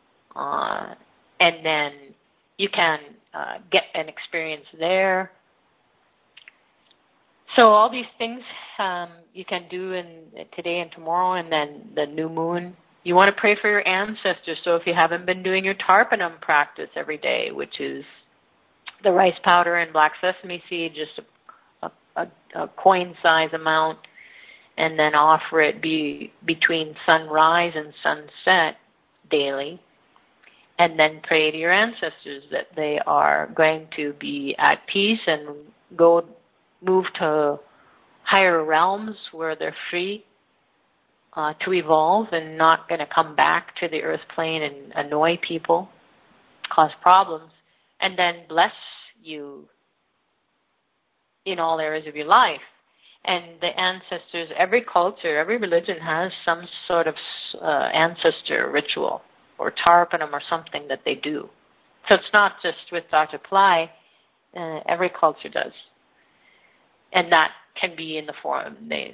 And then you can get an experience there. So all these things you can do today and tomorrow, and then the new moon. You want to pray for your ancestors. So if you haven't been doing your Tarpanam practice every day, which is the rice powder and black sesame seed, just a coin-size amount, and then offer it between sunrise and sunset daily, and then pray to your ancestors that they are going to be at peace and move to higher realms where they're free to evolve and not going to come back to the earth plane and annoy people, cause problems, and then bless you in all areas of your life. And the ancestors, every culture, every religion has some sort of ancestor ritual or tarpanam or something that they do. So it's not just with Dr. Pillai, every culture does. And that can be in the form, they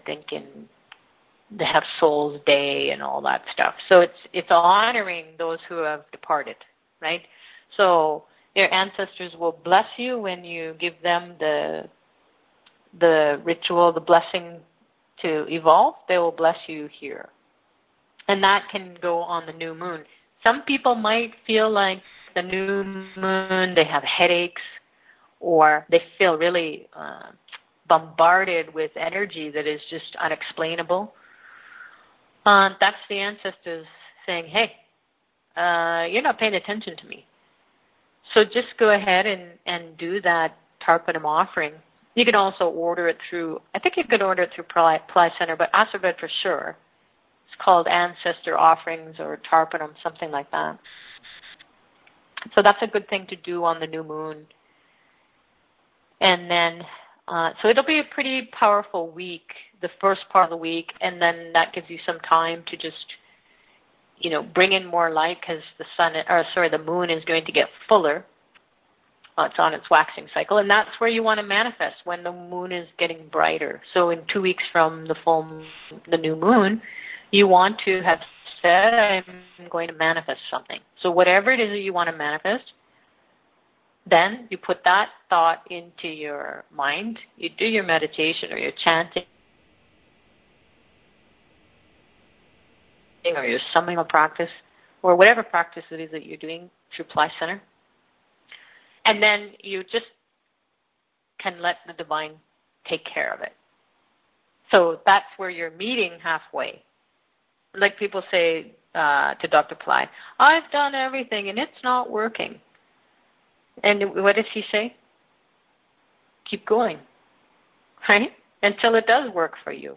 have Souls Day and all that stuff. So it's honoring those who have departed, right? So your ancestors will bless you when you give them the ritual, the blessing to evolve. They will bless you here. And that can go on the new moon. Some people might feel like the new moon, they have headaches, or they feel really bombarded with energy that is just unexplainable. That's the ancestors saying, hey, you're not paying attention to me. So just go ahead and do that Tarpanam offering. You can also order it through, I think you could order it through Pillai Center, but Astravad for sure. It's called Ancestor Offerings or Tarpanam, something like that. So that's a good thing to do on the new moon. And then, so it'll be a pretty powerful week, the first part of the week, and then that gives you some time to just, bring in more light because the moon is going to get fuller It's on its waxing cycle, and that's where you want to manifest, when the moon is getting brighter. So in 2 weeks from the new moon, you want to have said, I'm going to manifest something. So whatever it is that you want to manifest, then you put that thought into your mind. You do your meditation or your chanting or your summing practice or whatever practice it is that you're doing through Ply Center. And then you just can let the divine take care of it. So that's where you're meeting halfway. Like people say to Dr. Ply, I've done everything and it's not working. And what does he say? Keep going, right? Until it does work for you.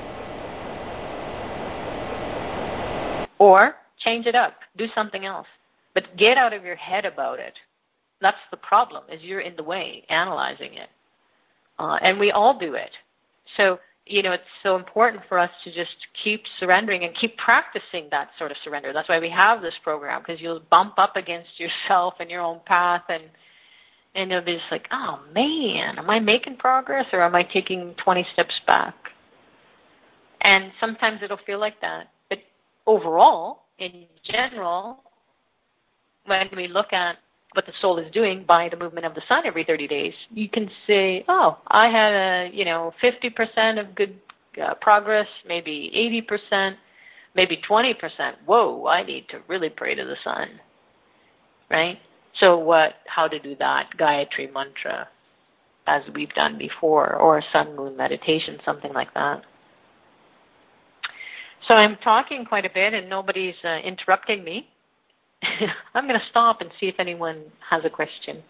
Or change it up. Do something else. But get out of your head about it. That's the problem, is you're in the way, analyzing it. And we all do it. So, it's so important for us to just keep surrendering and keep practicing that sort of surrender. That's why we have this program, because you'll bump up against yourself and your own path, and you'll be just like, oh, man, am I making progress or am I taking 20 steps back? And sometimes it'll feel like that. But overall, in general, when we look at what the soul is doing by the movement of the sun every 30 days, you can say, oh, I had 50% of good progress, maybe 80%, maybe 20%. Whoa, I need to really pray to the sun, right? So how to do that? Gayatri mantra, as we've done before, or a sun-moon meditation, something like that. So I'm talking quite a bit and nobody's interrupting me. I'm going to stop and see if anyone has a question.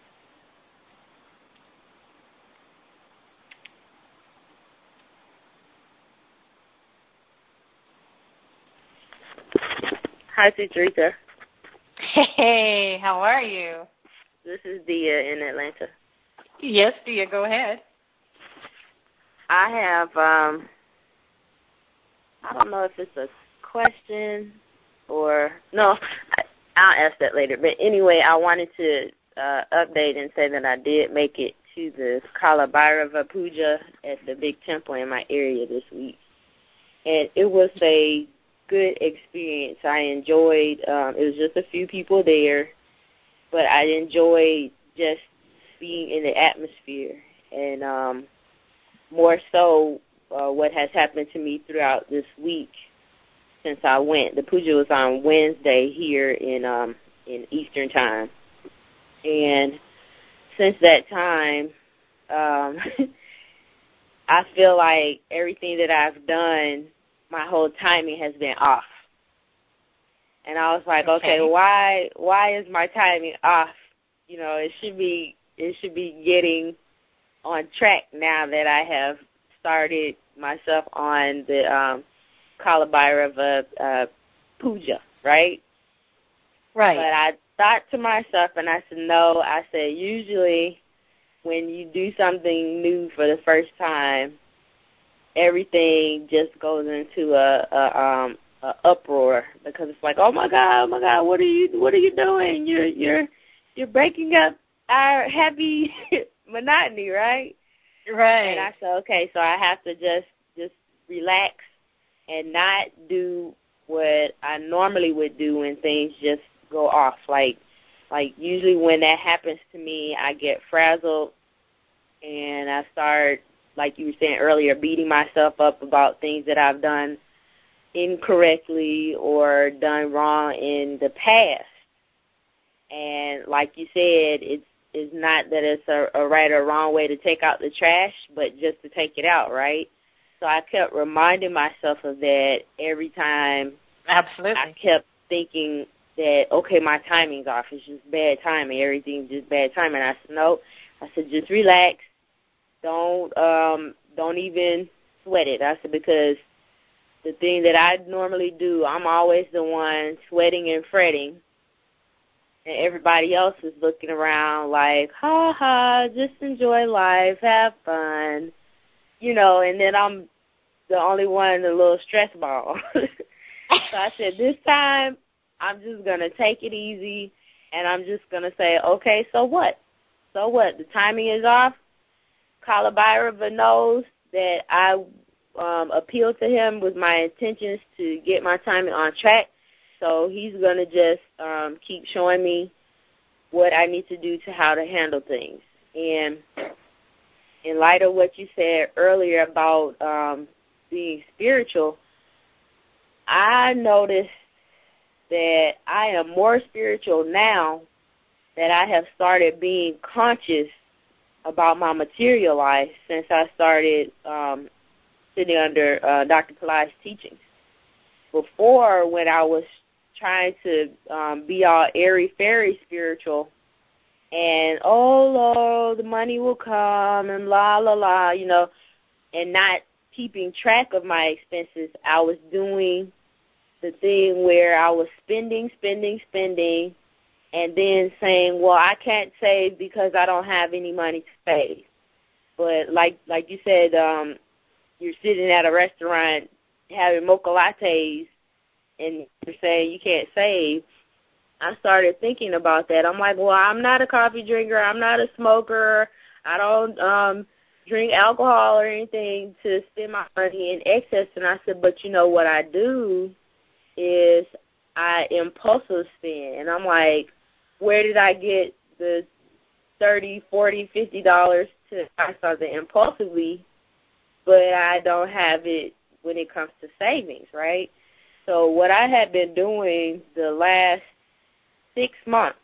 Hi, Teresa. Hey, how are you? This is Dia in Atlanta. Yes, Dia, go ahead. I have, I don't know if it's a question or, no, I'll ask that later. But anyway, I wanted to update and say that I did make it to the Kala Bhairava Puja at the big temple in my area this week. And it was a good experience. I enjoyed, it was just a few people there, but I enjoyed just being in the atmosphere. And more so what has happened to me throughout this week since I went. The puja was on Wednesday here in Eastern Time. And since that time, I feel like everything that I've done, my whole timing has been off. And I was like, okay, why is my timing off? It should be getting on track now that I have started myself on the Kala Bhairava puja, right? Right. But I thought to myself, and I said, no, I said, usually when you do something new for the first time, everything just goes into a uproar, because it's like, oh my God, what are you doing? You're breaking up our happy monotony, right? Right. And I said, okay, so I have to just relax and not do what I normally would do when things just go off. Like usually when that happens to me, I get frazzled and I start, like you were saying earlier, beating myself up about things that I've done incorrectly or done wrong in the past. And like you said, it's not that it's a right or wrong way to take out the trash, but just to take it out, right? So I kept reminding myself of that every time. Absolutely. I kept thinking that, okay, my timing's off. It's just bad timing. Everything's just bad timing. I said, no. I said, just relax. Don't even sweat it. I said, because the thing that I normally do, I'm always the one sweating and fretting, and everybody else is looking around like, ha ha, just enjoy life, have fun, and then I'm the only one, a little stress ball. So I said, this time I'm just going to take it easy, and I'm just going to say, okay, so what? so what? The timing is off. Kalabirava knows that I appealed to him with my intentions to get my timing on track. So he's going to just keep showing me what I need to do to how to handle things. And in light of what you said earlier about being spiritual, I noticed that I am more spiritual now that I have started being conscious about my material life since I started sitting under Dr. Pillai's teachings. Before, when I was trying to be all airy-fairy spiritual and, oh, Lord, the money will come and la, la, la, you know, and not keeping track of my expenses, I was doing the thing where I was spending, and then saying, well, I can't save because I don't have any money to save. But like you said, you're sitting at a restaurant having mocha lattes, and you're saying you can't save. I started thinking about that. I'm like, well, I'm not a coffee drinker. I'm not a smoker. I don't drink alcohol or anything to spend my money in excess. And I said, but you know what I do is I impulsive spend. And I'm like, where did I get the $30, $40, $50 to buy something impulsively, but I don't have it when it comes to savings, right? So what I had been doing the last 6 months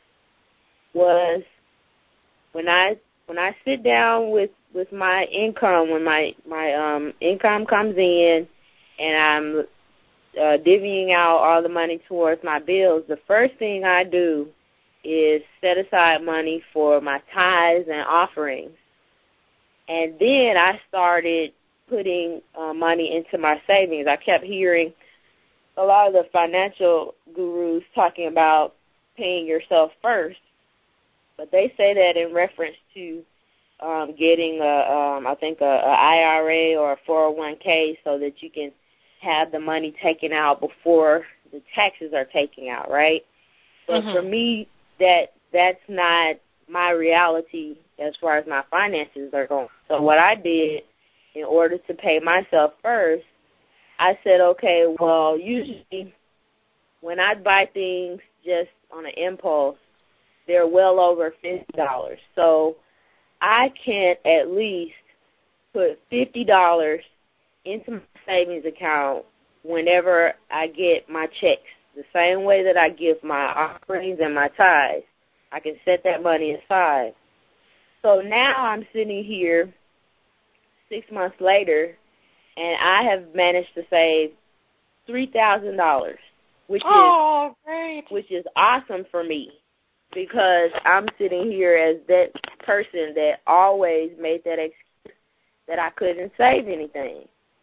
was when I sit down with my income, when my income comes in and I'm divvying out all the money towards my bills, the first thing I do is set aside money for my tithes and offerings. And then I started putting money into my savings. I kept hearing a lot of the financial gurus talking about paying yourself first, but they say that in reference to getting I think a IRA or a 401k so that you can have the money taken out before the taxes are taken out, right? But for me, that's not my reality as far as my finances are going. So what I did in order to pay myself first, I said, okay, well, usually when I buy things just on an impulse, they're well over $50. So I can at least put $50 into my savings account whenever I get my checks. The same way that I give my offerings and my tithes, I can set that money aside. So now I'm sitting here 6 months later, and I have managed to save $3,000, which is awesome for me, because I'm sitting here as that person that always made that excuse that I couldn't save anything.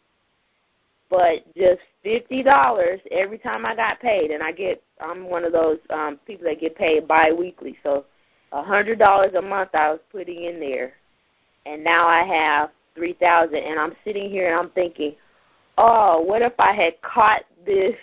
But just $50 every time I got paid, and I'm one of those people that get paid biweekly, so $100 a month I was putting in there, and now I have $3,000, and I'm sitting here and I'm thinking, oh, what if I had caught this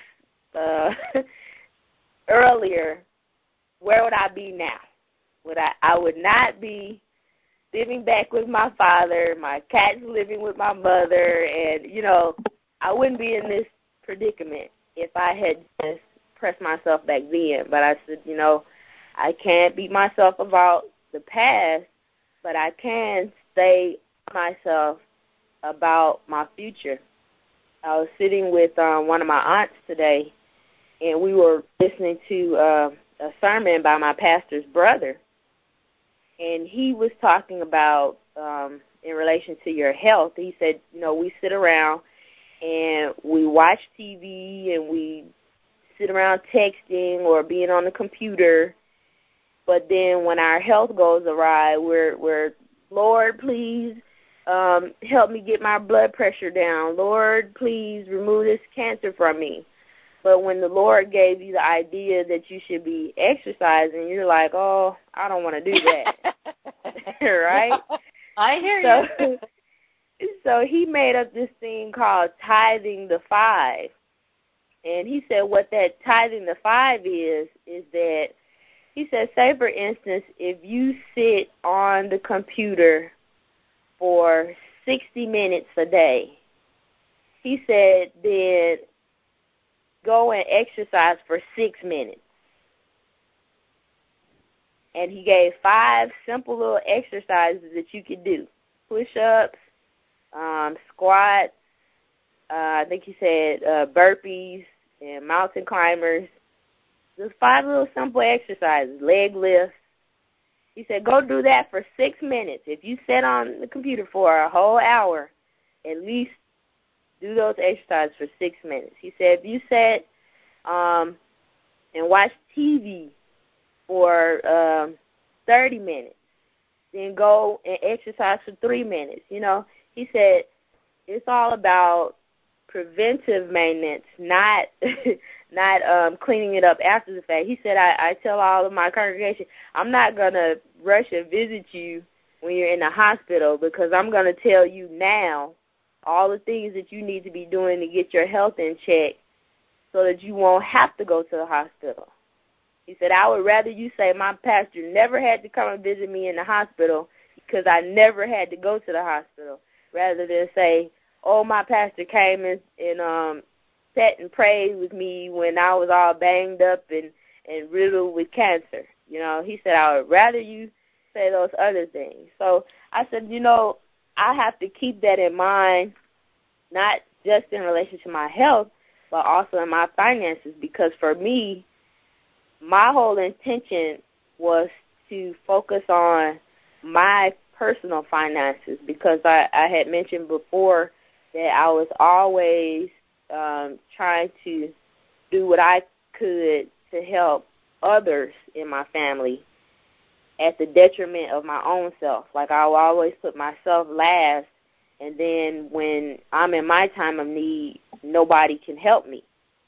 earlier? Where would I be now? I would not be living back with my father, my cat's living with my mother, and, you know, I wouldn't be in this predicament if I had just pressed myself back then. But I said, you know, I can't beat myself about the past, but I can stay myself about my future. I was sitting with one of my aunts today, and we were listening to a sermon by my pastor's brother, and he was talking about in relation to your health. He said, you know, we sit around and we watch TV and we sit around texting or being on the computer, but then when our health goes awry, we're Lord, please help me get my blood pressure down. Lord, please remove this cancer from me. But when the Lord gave you the idea that you should be exercising, you're like, oh, I don't want to do that. Right? I hear you. So he made up this thing called tithing the 5. And he said what that tithing the 5 is that He said, say, for instance, if you sit on the computer for 60 minutes a day, he said, then go and exercise for 6 minutes. And he gave 5 simple little exercises that you could do. Push-ups, squats, I think he said burpees and mountain climbers. Just 5 little simple exercises, leg lifts. He said, go do that for 6 minutes. If you sit on the computer for a whole hour, at least do those exercises for 6 minutes. He said, if you sit and watch TV for 30 minutes, then go and exercise for 3 minutes. You know, he said it's all about preventive maintenance, not cleaning it up after the fact. He said, I tell all of my congregation, I'm not going to rush and visit you when you're in the hospital, because I'm going to tell you now all the things that you need to be doing to get your health in check so that you won't have to go to the hospital. He said, I would rather you say my pastor never had to come and visit me in the hospital because I never had to go to the hospital, rather than say, oh, my pastor came and sat and prayed with me when I was all banged up and riddled with cancer. You know, he said, I would rather you say those other things. So I said, you know, I have to keep that in mind, not just in relation to my health, but also in my finances, because for me, my whole intention was to focus on my personal finances, because I had mentioned before that I was always trying to do what I could to help others in my family at the detriment of my own self. Like, I will always put myself last, and then when I'm in my time of need, nobody can help me.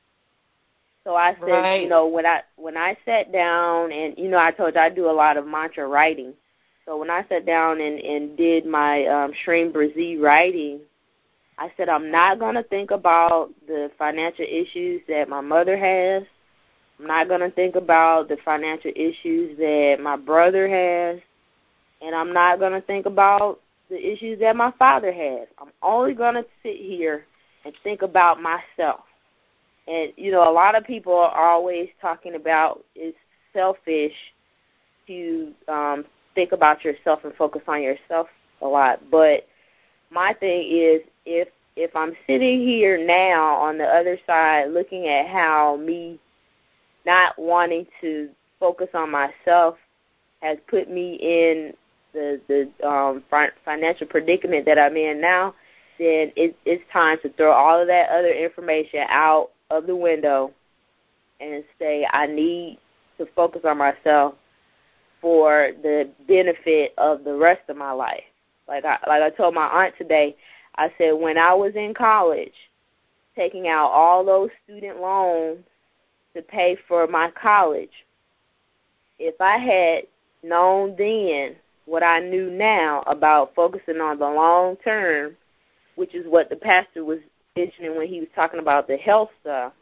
So I said, right. You know, when I sat down, and, you know, I told you I do a lot of mantra writing. So when I sat down and did my Shrem Brazil writing, I said, I'm not going to think about the financial issues that my mother has. I'm not going to think about the financial issues that my brother has. And I'm not going to think about the issues that my father has. I'm only going to sit here and think about myself. And, you know, a lot of people are always talking about it's selfish to think about yourself and focus on yourself a lot. But my thing is, if I'm sitting here now on the other side looking at how me not wanting to focus on myself has put me in the financial predicament that I'm in now, then it's time to throw all of that other information out of the window and say I need to focus on myself for the benefit of the rest of my life. Like I told my aunt today, I said, when I was in college, taking out all those student loans to pay for my college, if I had known then what I knew now about focusing on the long term, which is what the pastor was mentioning when he was talking about the health stuff,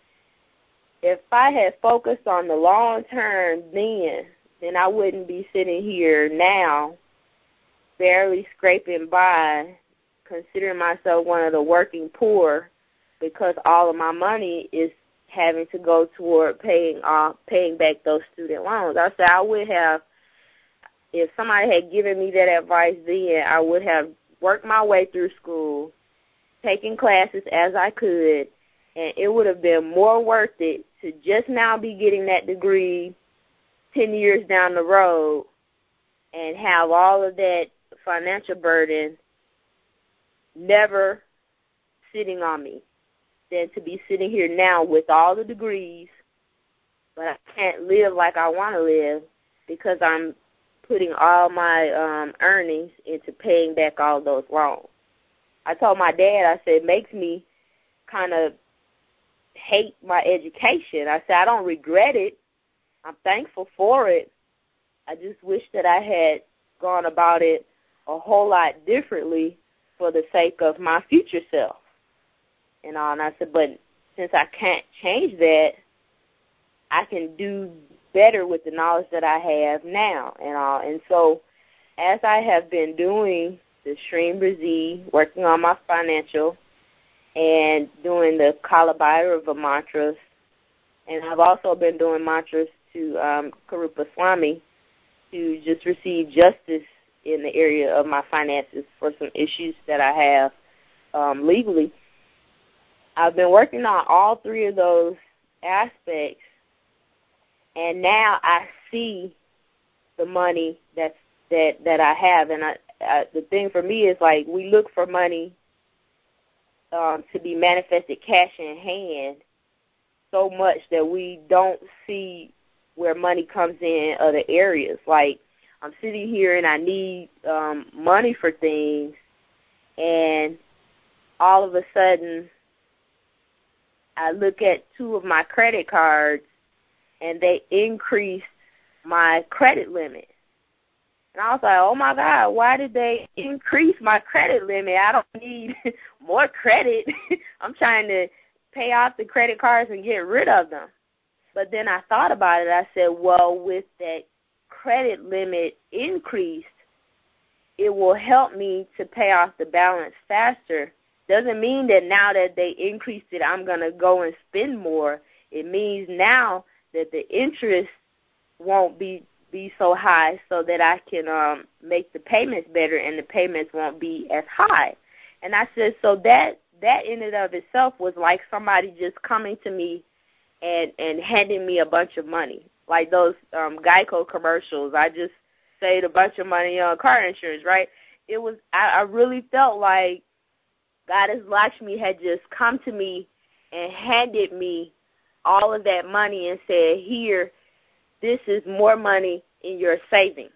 if I had focused on the long term then I wouldn't be sitting here now barely scraping by, considering myself one of the working poor, because all of my money is having to go toward paying back those student loans. I said I would have, if somebody had given me that advice then, I would have worked my way through school, taken classes as I could, and it would have been more worth it to just now be getting that degree 10 years down the road and have all of that financial burden never sitting on me than to be sitting here now with all the degrees, but I can't live like I want to live because I'm putting all my earnings into paying back all those loans. I told my dad, I said, it makes me kind of hate my education. I said, I don't regret it. I'm thankful for it. I just wish that I had gone about it a whole lot differently for the sake of my future self. And I said, but since I can't change that, I can do better with the knowledge that I have now and all. And so as I have been doing the Shrine Brazil, working on my financial, and doing the Kala Bhairava mantras, and I've also been doing mantras to Karupa Swami to just receive justice in the area of my finances for some issues that I have legally. I've been working on all three of those aspects, and now I see the money that I have. And the thing for me is, like, we look for money to be manifested cash in hand so much that we don't see where money comes in other areas. Like, I'm sitting here and I need money for things, and all of a sudden I look at two of my credit cards and they increased my credit limit. And I was like, oh, my God, why did they increase my credit limit? I don't need more credit. I'm trying to pay off the credit cards and get rid of them. But then I thought about it. I said, well, with that credit limit increased, it will help me to pay off the balance faster. Doesn't mean that now that they increased it, I'm going to go and spend more. It means now that the interest won't be so high so that I can make the payments better, and the payments won't be as high. And I said, so that in and of itself was like somebody just coming to me and handing me a bunch of money, like those Geico commercials. I just saved a bunch of money on car insurance, right? It was, I really felt like Goddess Lakshmi had just come to me and handed me all of that money and said, here, this is more money in your savings.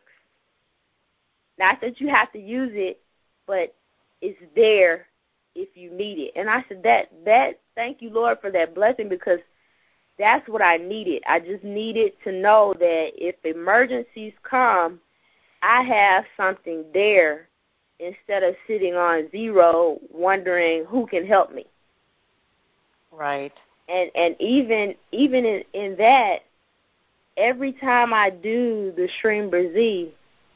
Not that you have to use it, but it's there if you need it. And I said, that thank you, Lord, for that blessing, because that's what I needed. I just needed to know that if emergencies come, I have something there instead of sitting on zero wondering who can help me. Right. And even in that, every time I do the Shrine Brazil,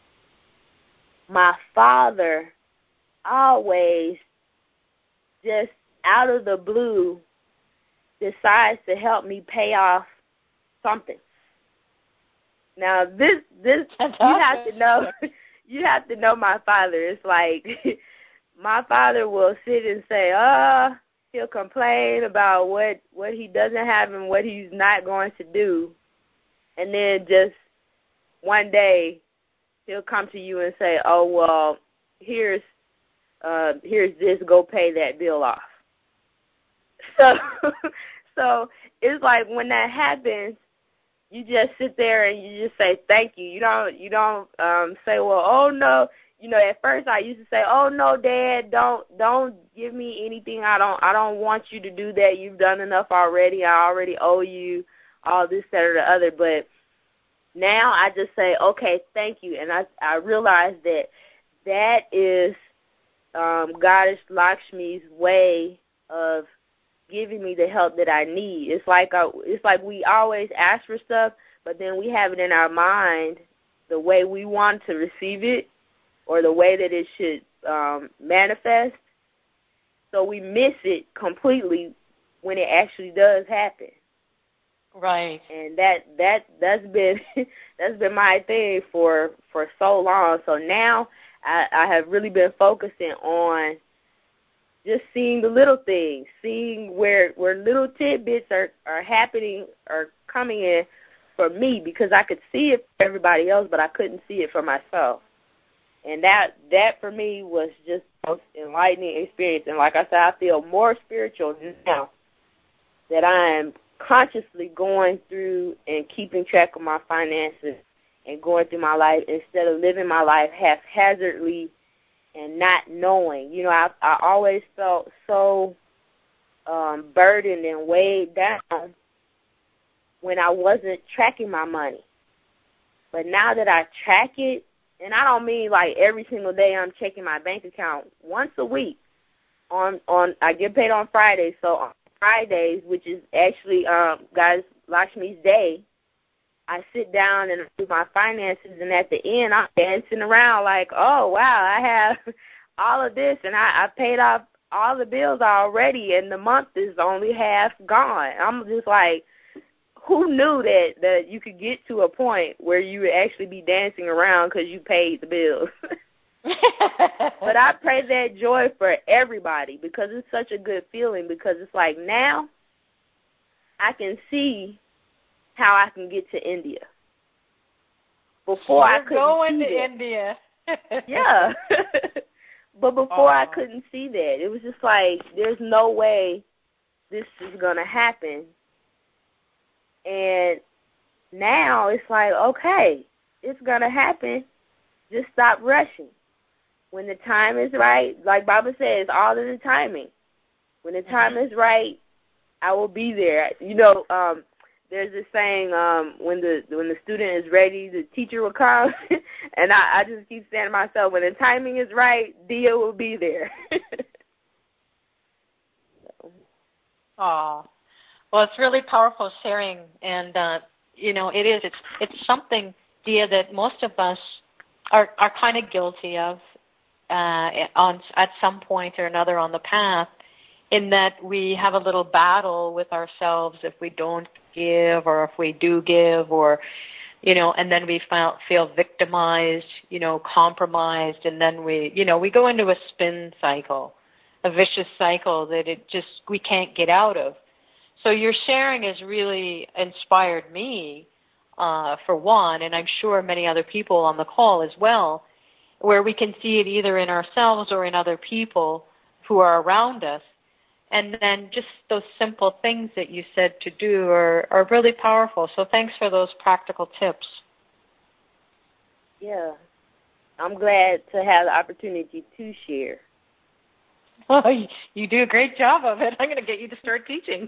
my father always just out of the blue decides to help me pay off something. Now this you have to know my father. It's like my father will sit and say, he'll complain about what he doesn't have and what he's not going to do. And then just one day he'll come to you and say, oh, well, here's this, go pay that bill off. So it's like when that happens, you just sit there and you just say thank you. You don't say, well, oh no. You know, at first I used to say, oh no, Dad, don't give me anything. I don't want you to do that. You've done enough already. I already owe you all this, that, or the other. But now I just say, okay, thank you. And I realize that is Goddess Lakshmi's way of giving me the help that I need. It's like we always ask for stuff, but then we have it in our mind the way we want to receive it or the way that it should manifest. So we miss it completely when it actually does happen. Right. And that's been my thing for so long. So now I have really been focusing on just seeing the little things, seeing where little tidbits are happening or coming in for me, because I could see it for everybody else, but I couldn't see it for myself. And that for me was just the most enlightening experience. And like I said, I feel more spiritual now that I am consciously going through and keeping track of my finances and going through my life instead of living my life haphazardly and not knowing. You know, I always felt so burdened and weighed down when I wasn't tracking my money. But now that I track it, and I don't mean like every single day I'm checking my bank account, once a week on I get paid on Fridays, so on Fridays, which is actually Goddess Lakshmi's day, I sit down and do my finances, and at the end, I'm dancing around like, oh, wow, I have all of this, and I paid off all the bills already, and the month is only half gone. I'm just like, who knew that you could get to a point where you would actually be dancing around because you paid the bills? But I pray that joy for everybody, because it's such a good feeling, because it's like now I can see how I can get to India. Before I couldn't going see to that. India. Yeah. But before I couldn't see that. It was just like, there's no way this is going to happen. And now it's like, okay, it's going to happen. Just stop rushing. When the time is right, like Baba says, all in the timing. When the time is right, I will be there. You know, there's this saying, when the student is ready, the teacher will come. And I just keep saying to myself, when the timing is right, Dia will be there. Oh, well, it's really powerful sharing, and it's something, Dia, that most of us are kind of guilty of at some point or another on the path, in that we have a little battle with ourselves if we don't give, or if we do give, or, and then we feel victimized, compromised, and then we go into a spin cycle, a vicious cycle that we can't get out of. So your sharing has really inspired me, for one, and I'm sure many other people on the call as well, where we can see it either in ourselves or in other people who are around us. And then just those simple things that you said to do are really powerful. So thanks for those practical tips. Yeah. I'm glad to have the opportunity to share. Oh, you do a great job of it. I'm going to get you to start teaching.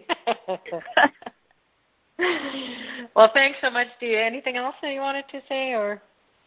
Well, thanks so much, Dia. Anything else that you wanted to say, or?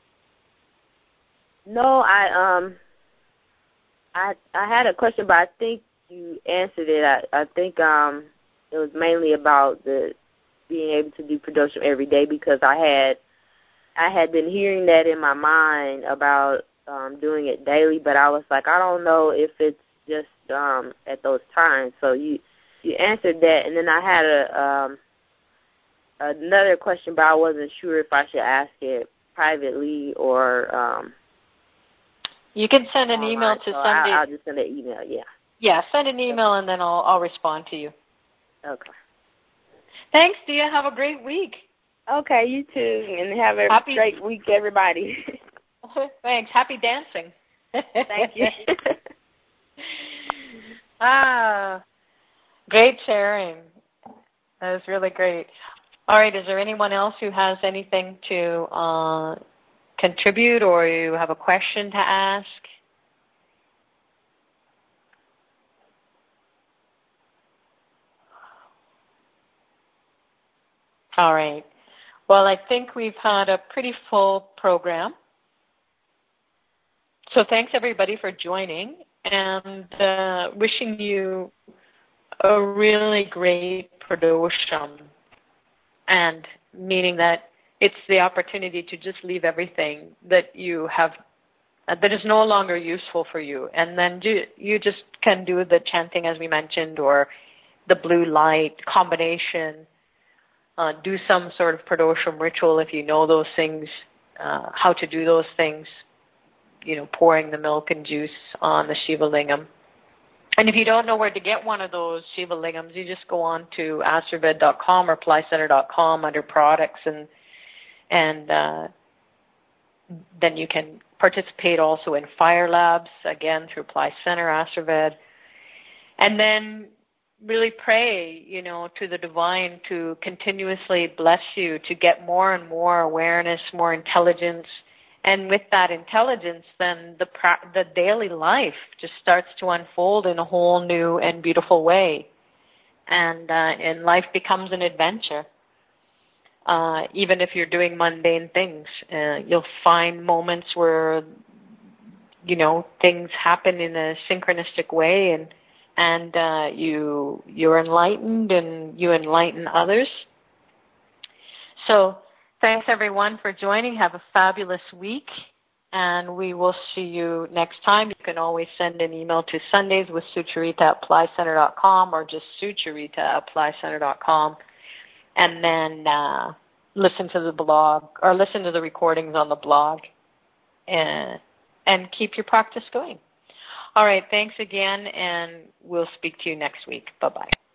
No, I had a question, but I think you answered it. I think it was mainly about the being able to do production every day, because I had been hearing that in my mind about doing it daily, but I was like, I don't know if it's just at those times. So you answered that, and then I had another question, but I wasn't sure if I should ask it privately or. You can send an email to Sunday. I'll just send an email. Yeah. Yeah, send an email, and then I'll respond to you. Okay. Thanks, Dia. Have a great week. Okay, you too, and have a great week, everybody. Thanks. Happy dancing. Thank you. Great sharing. That was really great. All right, is there anyone else who has anything to contribute, or you have a question to ask? All right. Well, I think we've had a pretty full program. So thanks, everybody, for joining, and wishing you a really great pradosham, and meaning that it's the opportunity to just leave everything that you have that is no longer useful for you. And then you just can do the chanting, as we mentioned, or the blue light combination. Do some sort of pradosham ritual if you know those things, how to do those things, pouring the milk and juice on the Shiva Lingam. And if you don't know where to get one of those Shiva Lingams, you just go on to astravad.com or applycenter.com under products, and then you can participate also in Fire Labs, again, through Apply Center, Astravad. And then really pray, to the divine to continuously bless you, to get more and more awareness, more intelligence. And with that intelligence, then the daily life just starts to unfold in a whole new and beautiful way. And life becomes an adventure. Even if you're doing mundane things, you'll find moments where, things happen in a synchronistic way, and you're enlightened and you enlighten others. So Thanks, everyone, for joining. Have a fabulous week, and we will see you next time. You can always send an email to sundayswithsucharita@applycenter.com or just sucharita@applycenter.com, and then listen to the blog or listen to the recordings on the blog and keep your practice going. All right, thanks again, and we'll speak to you next week. Bye-bye.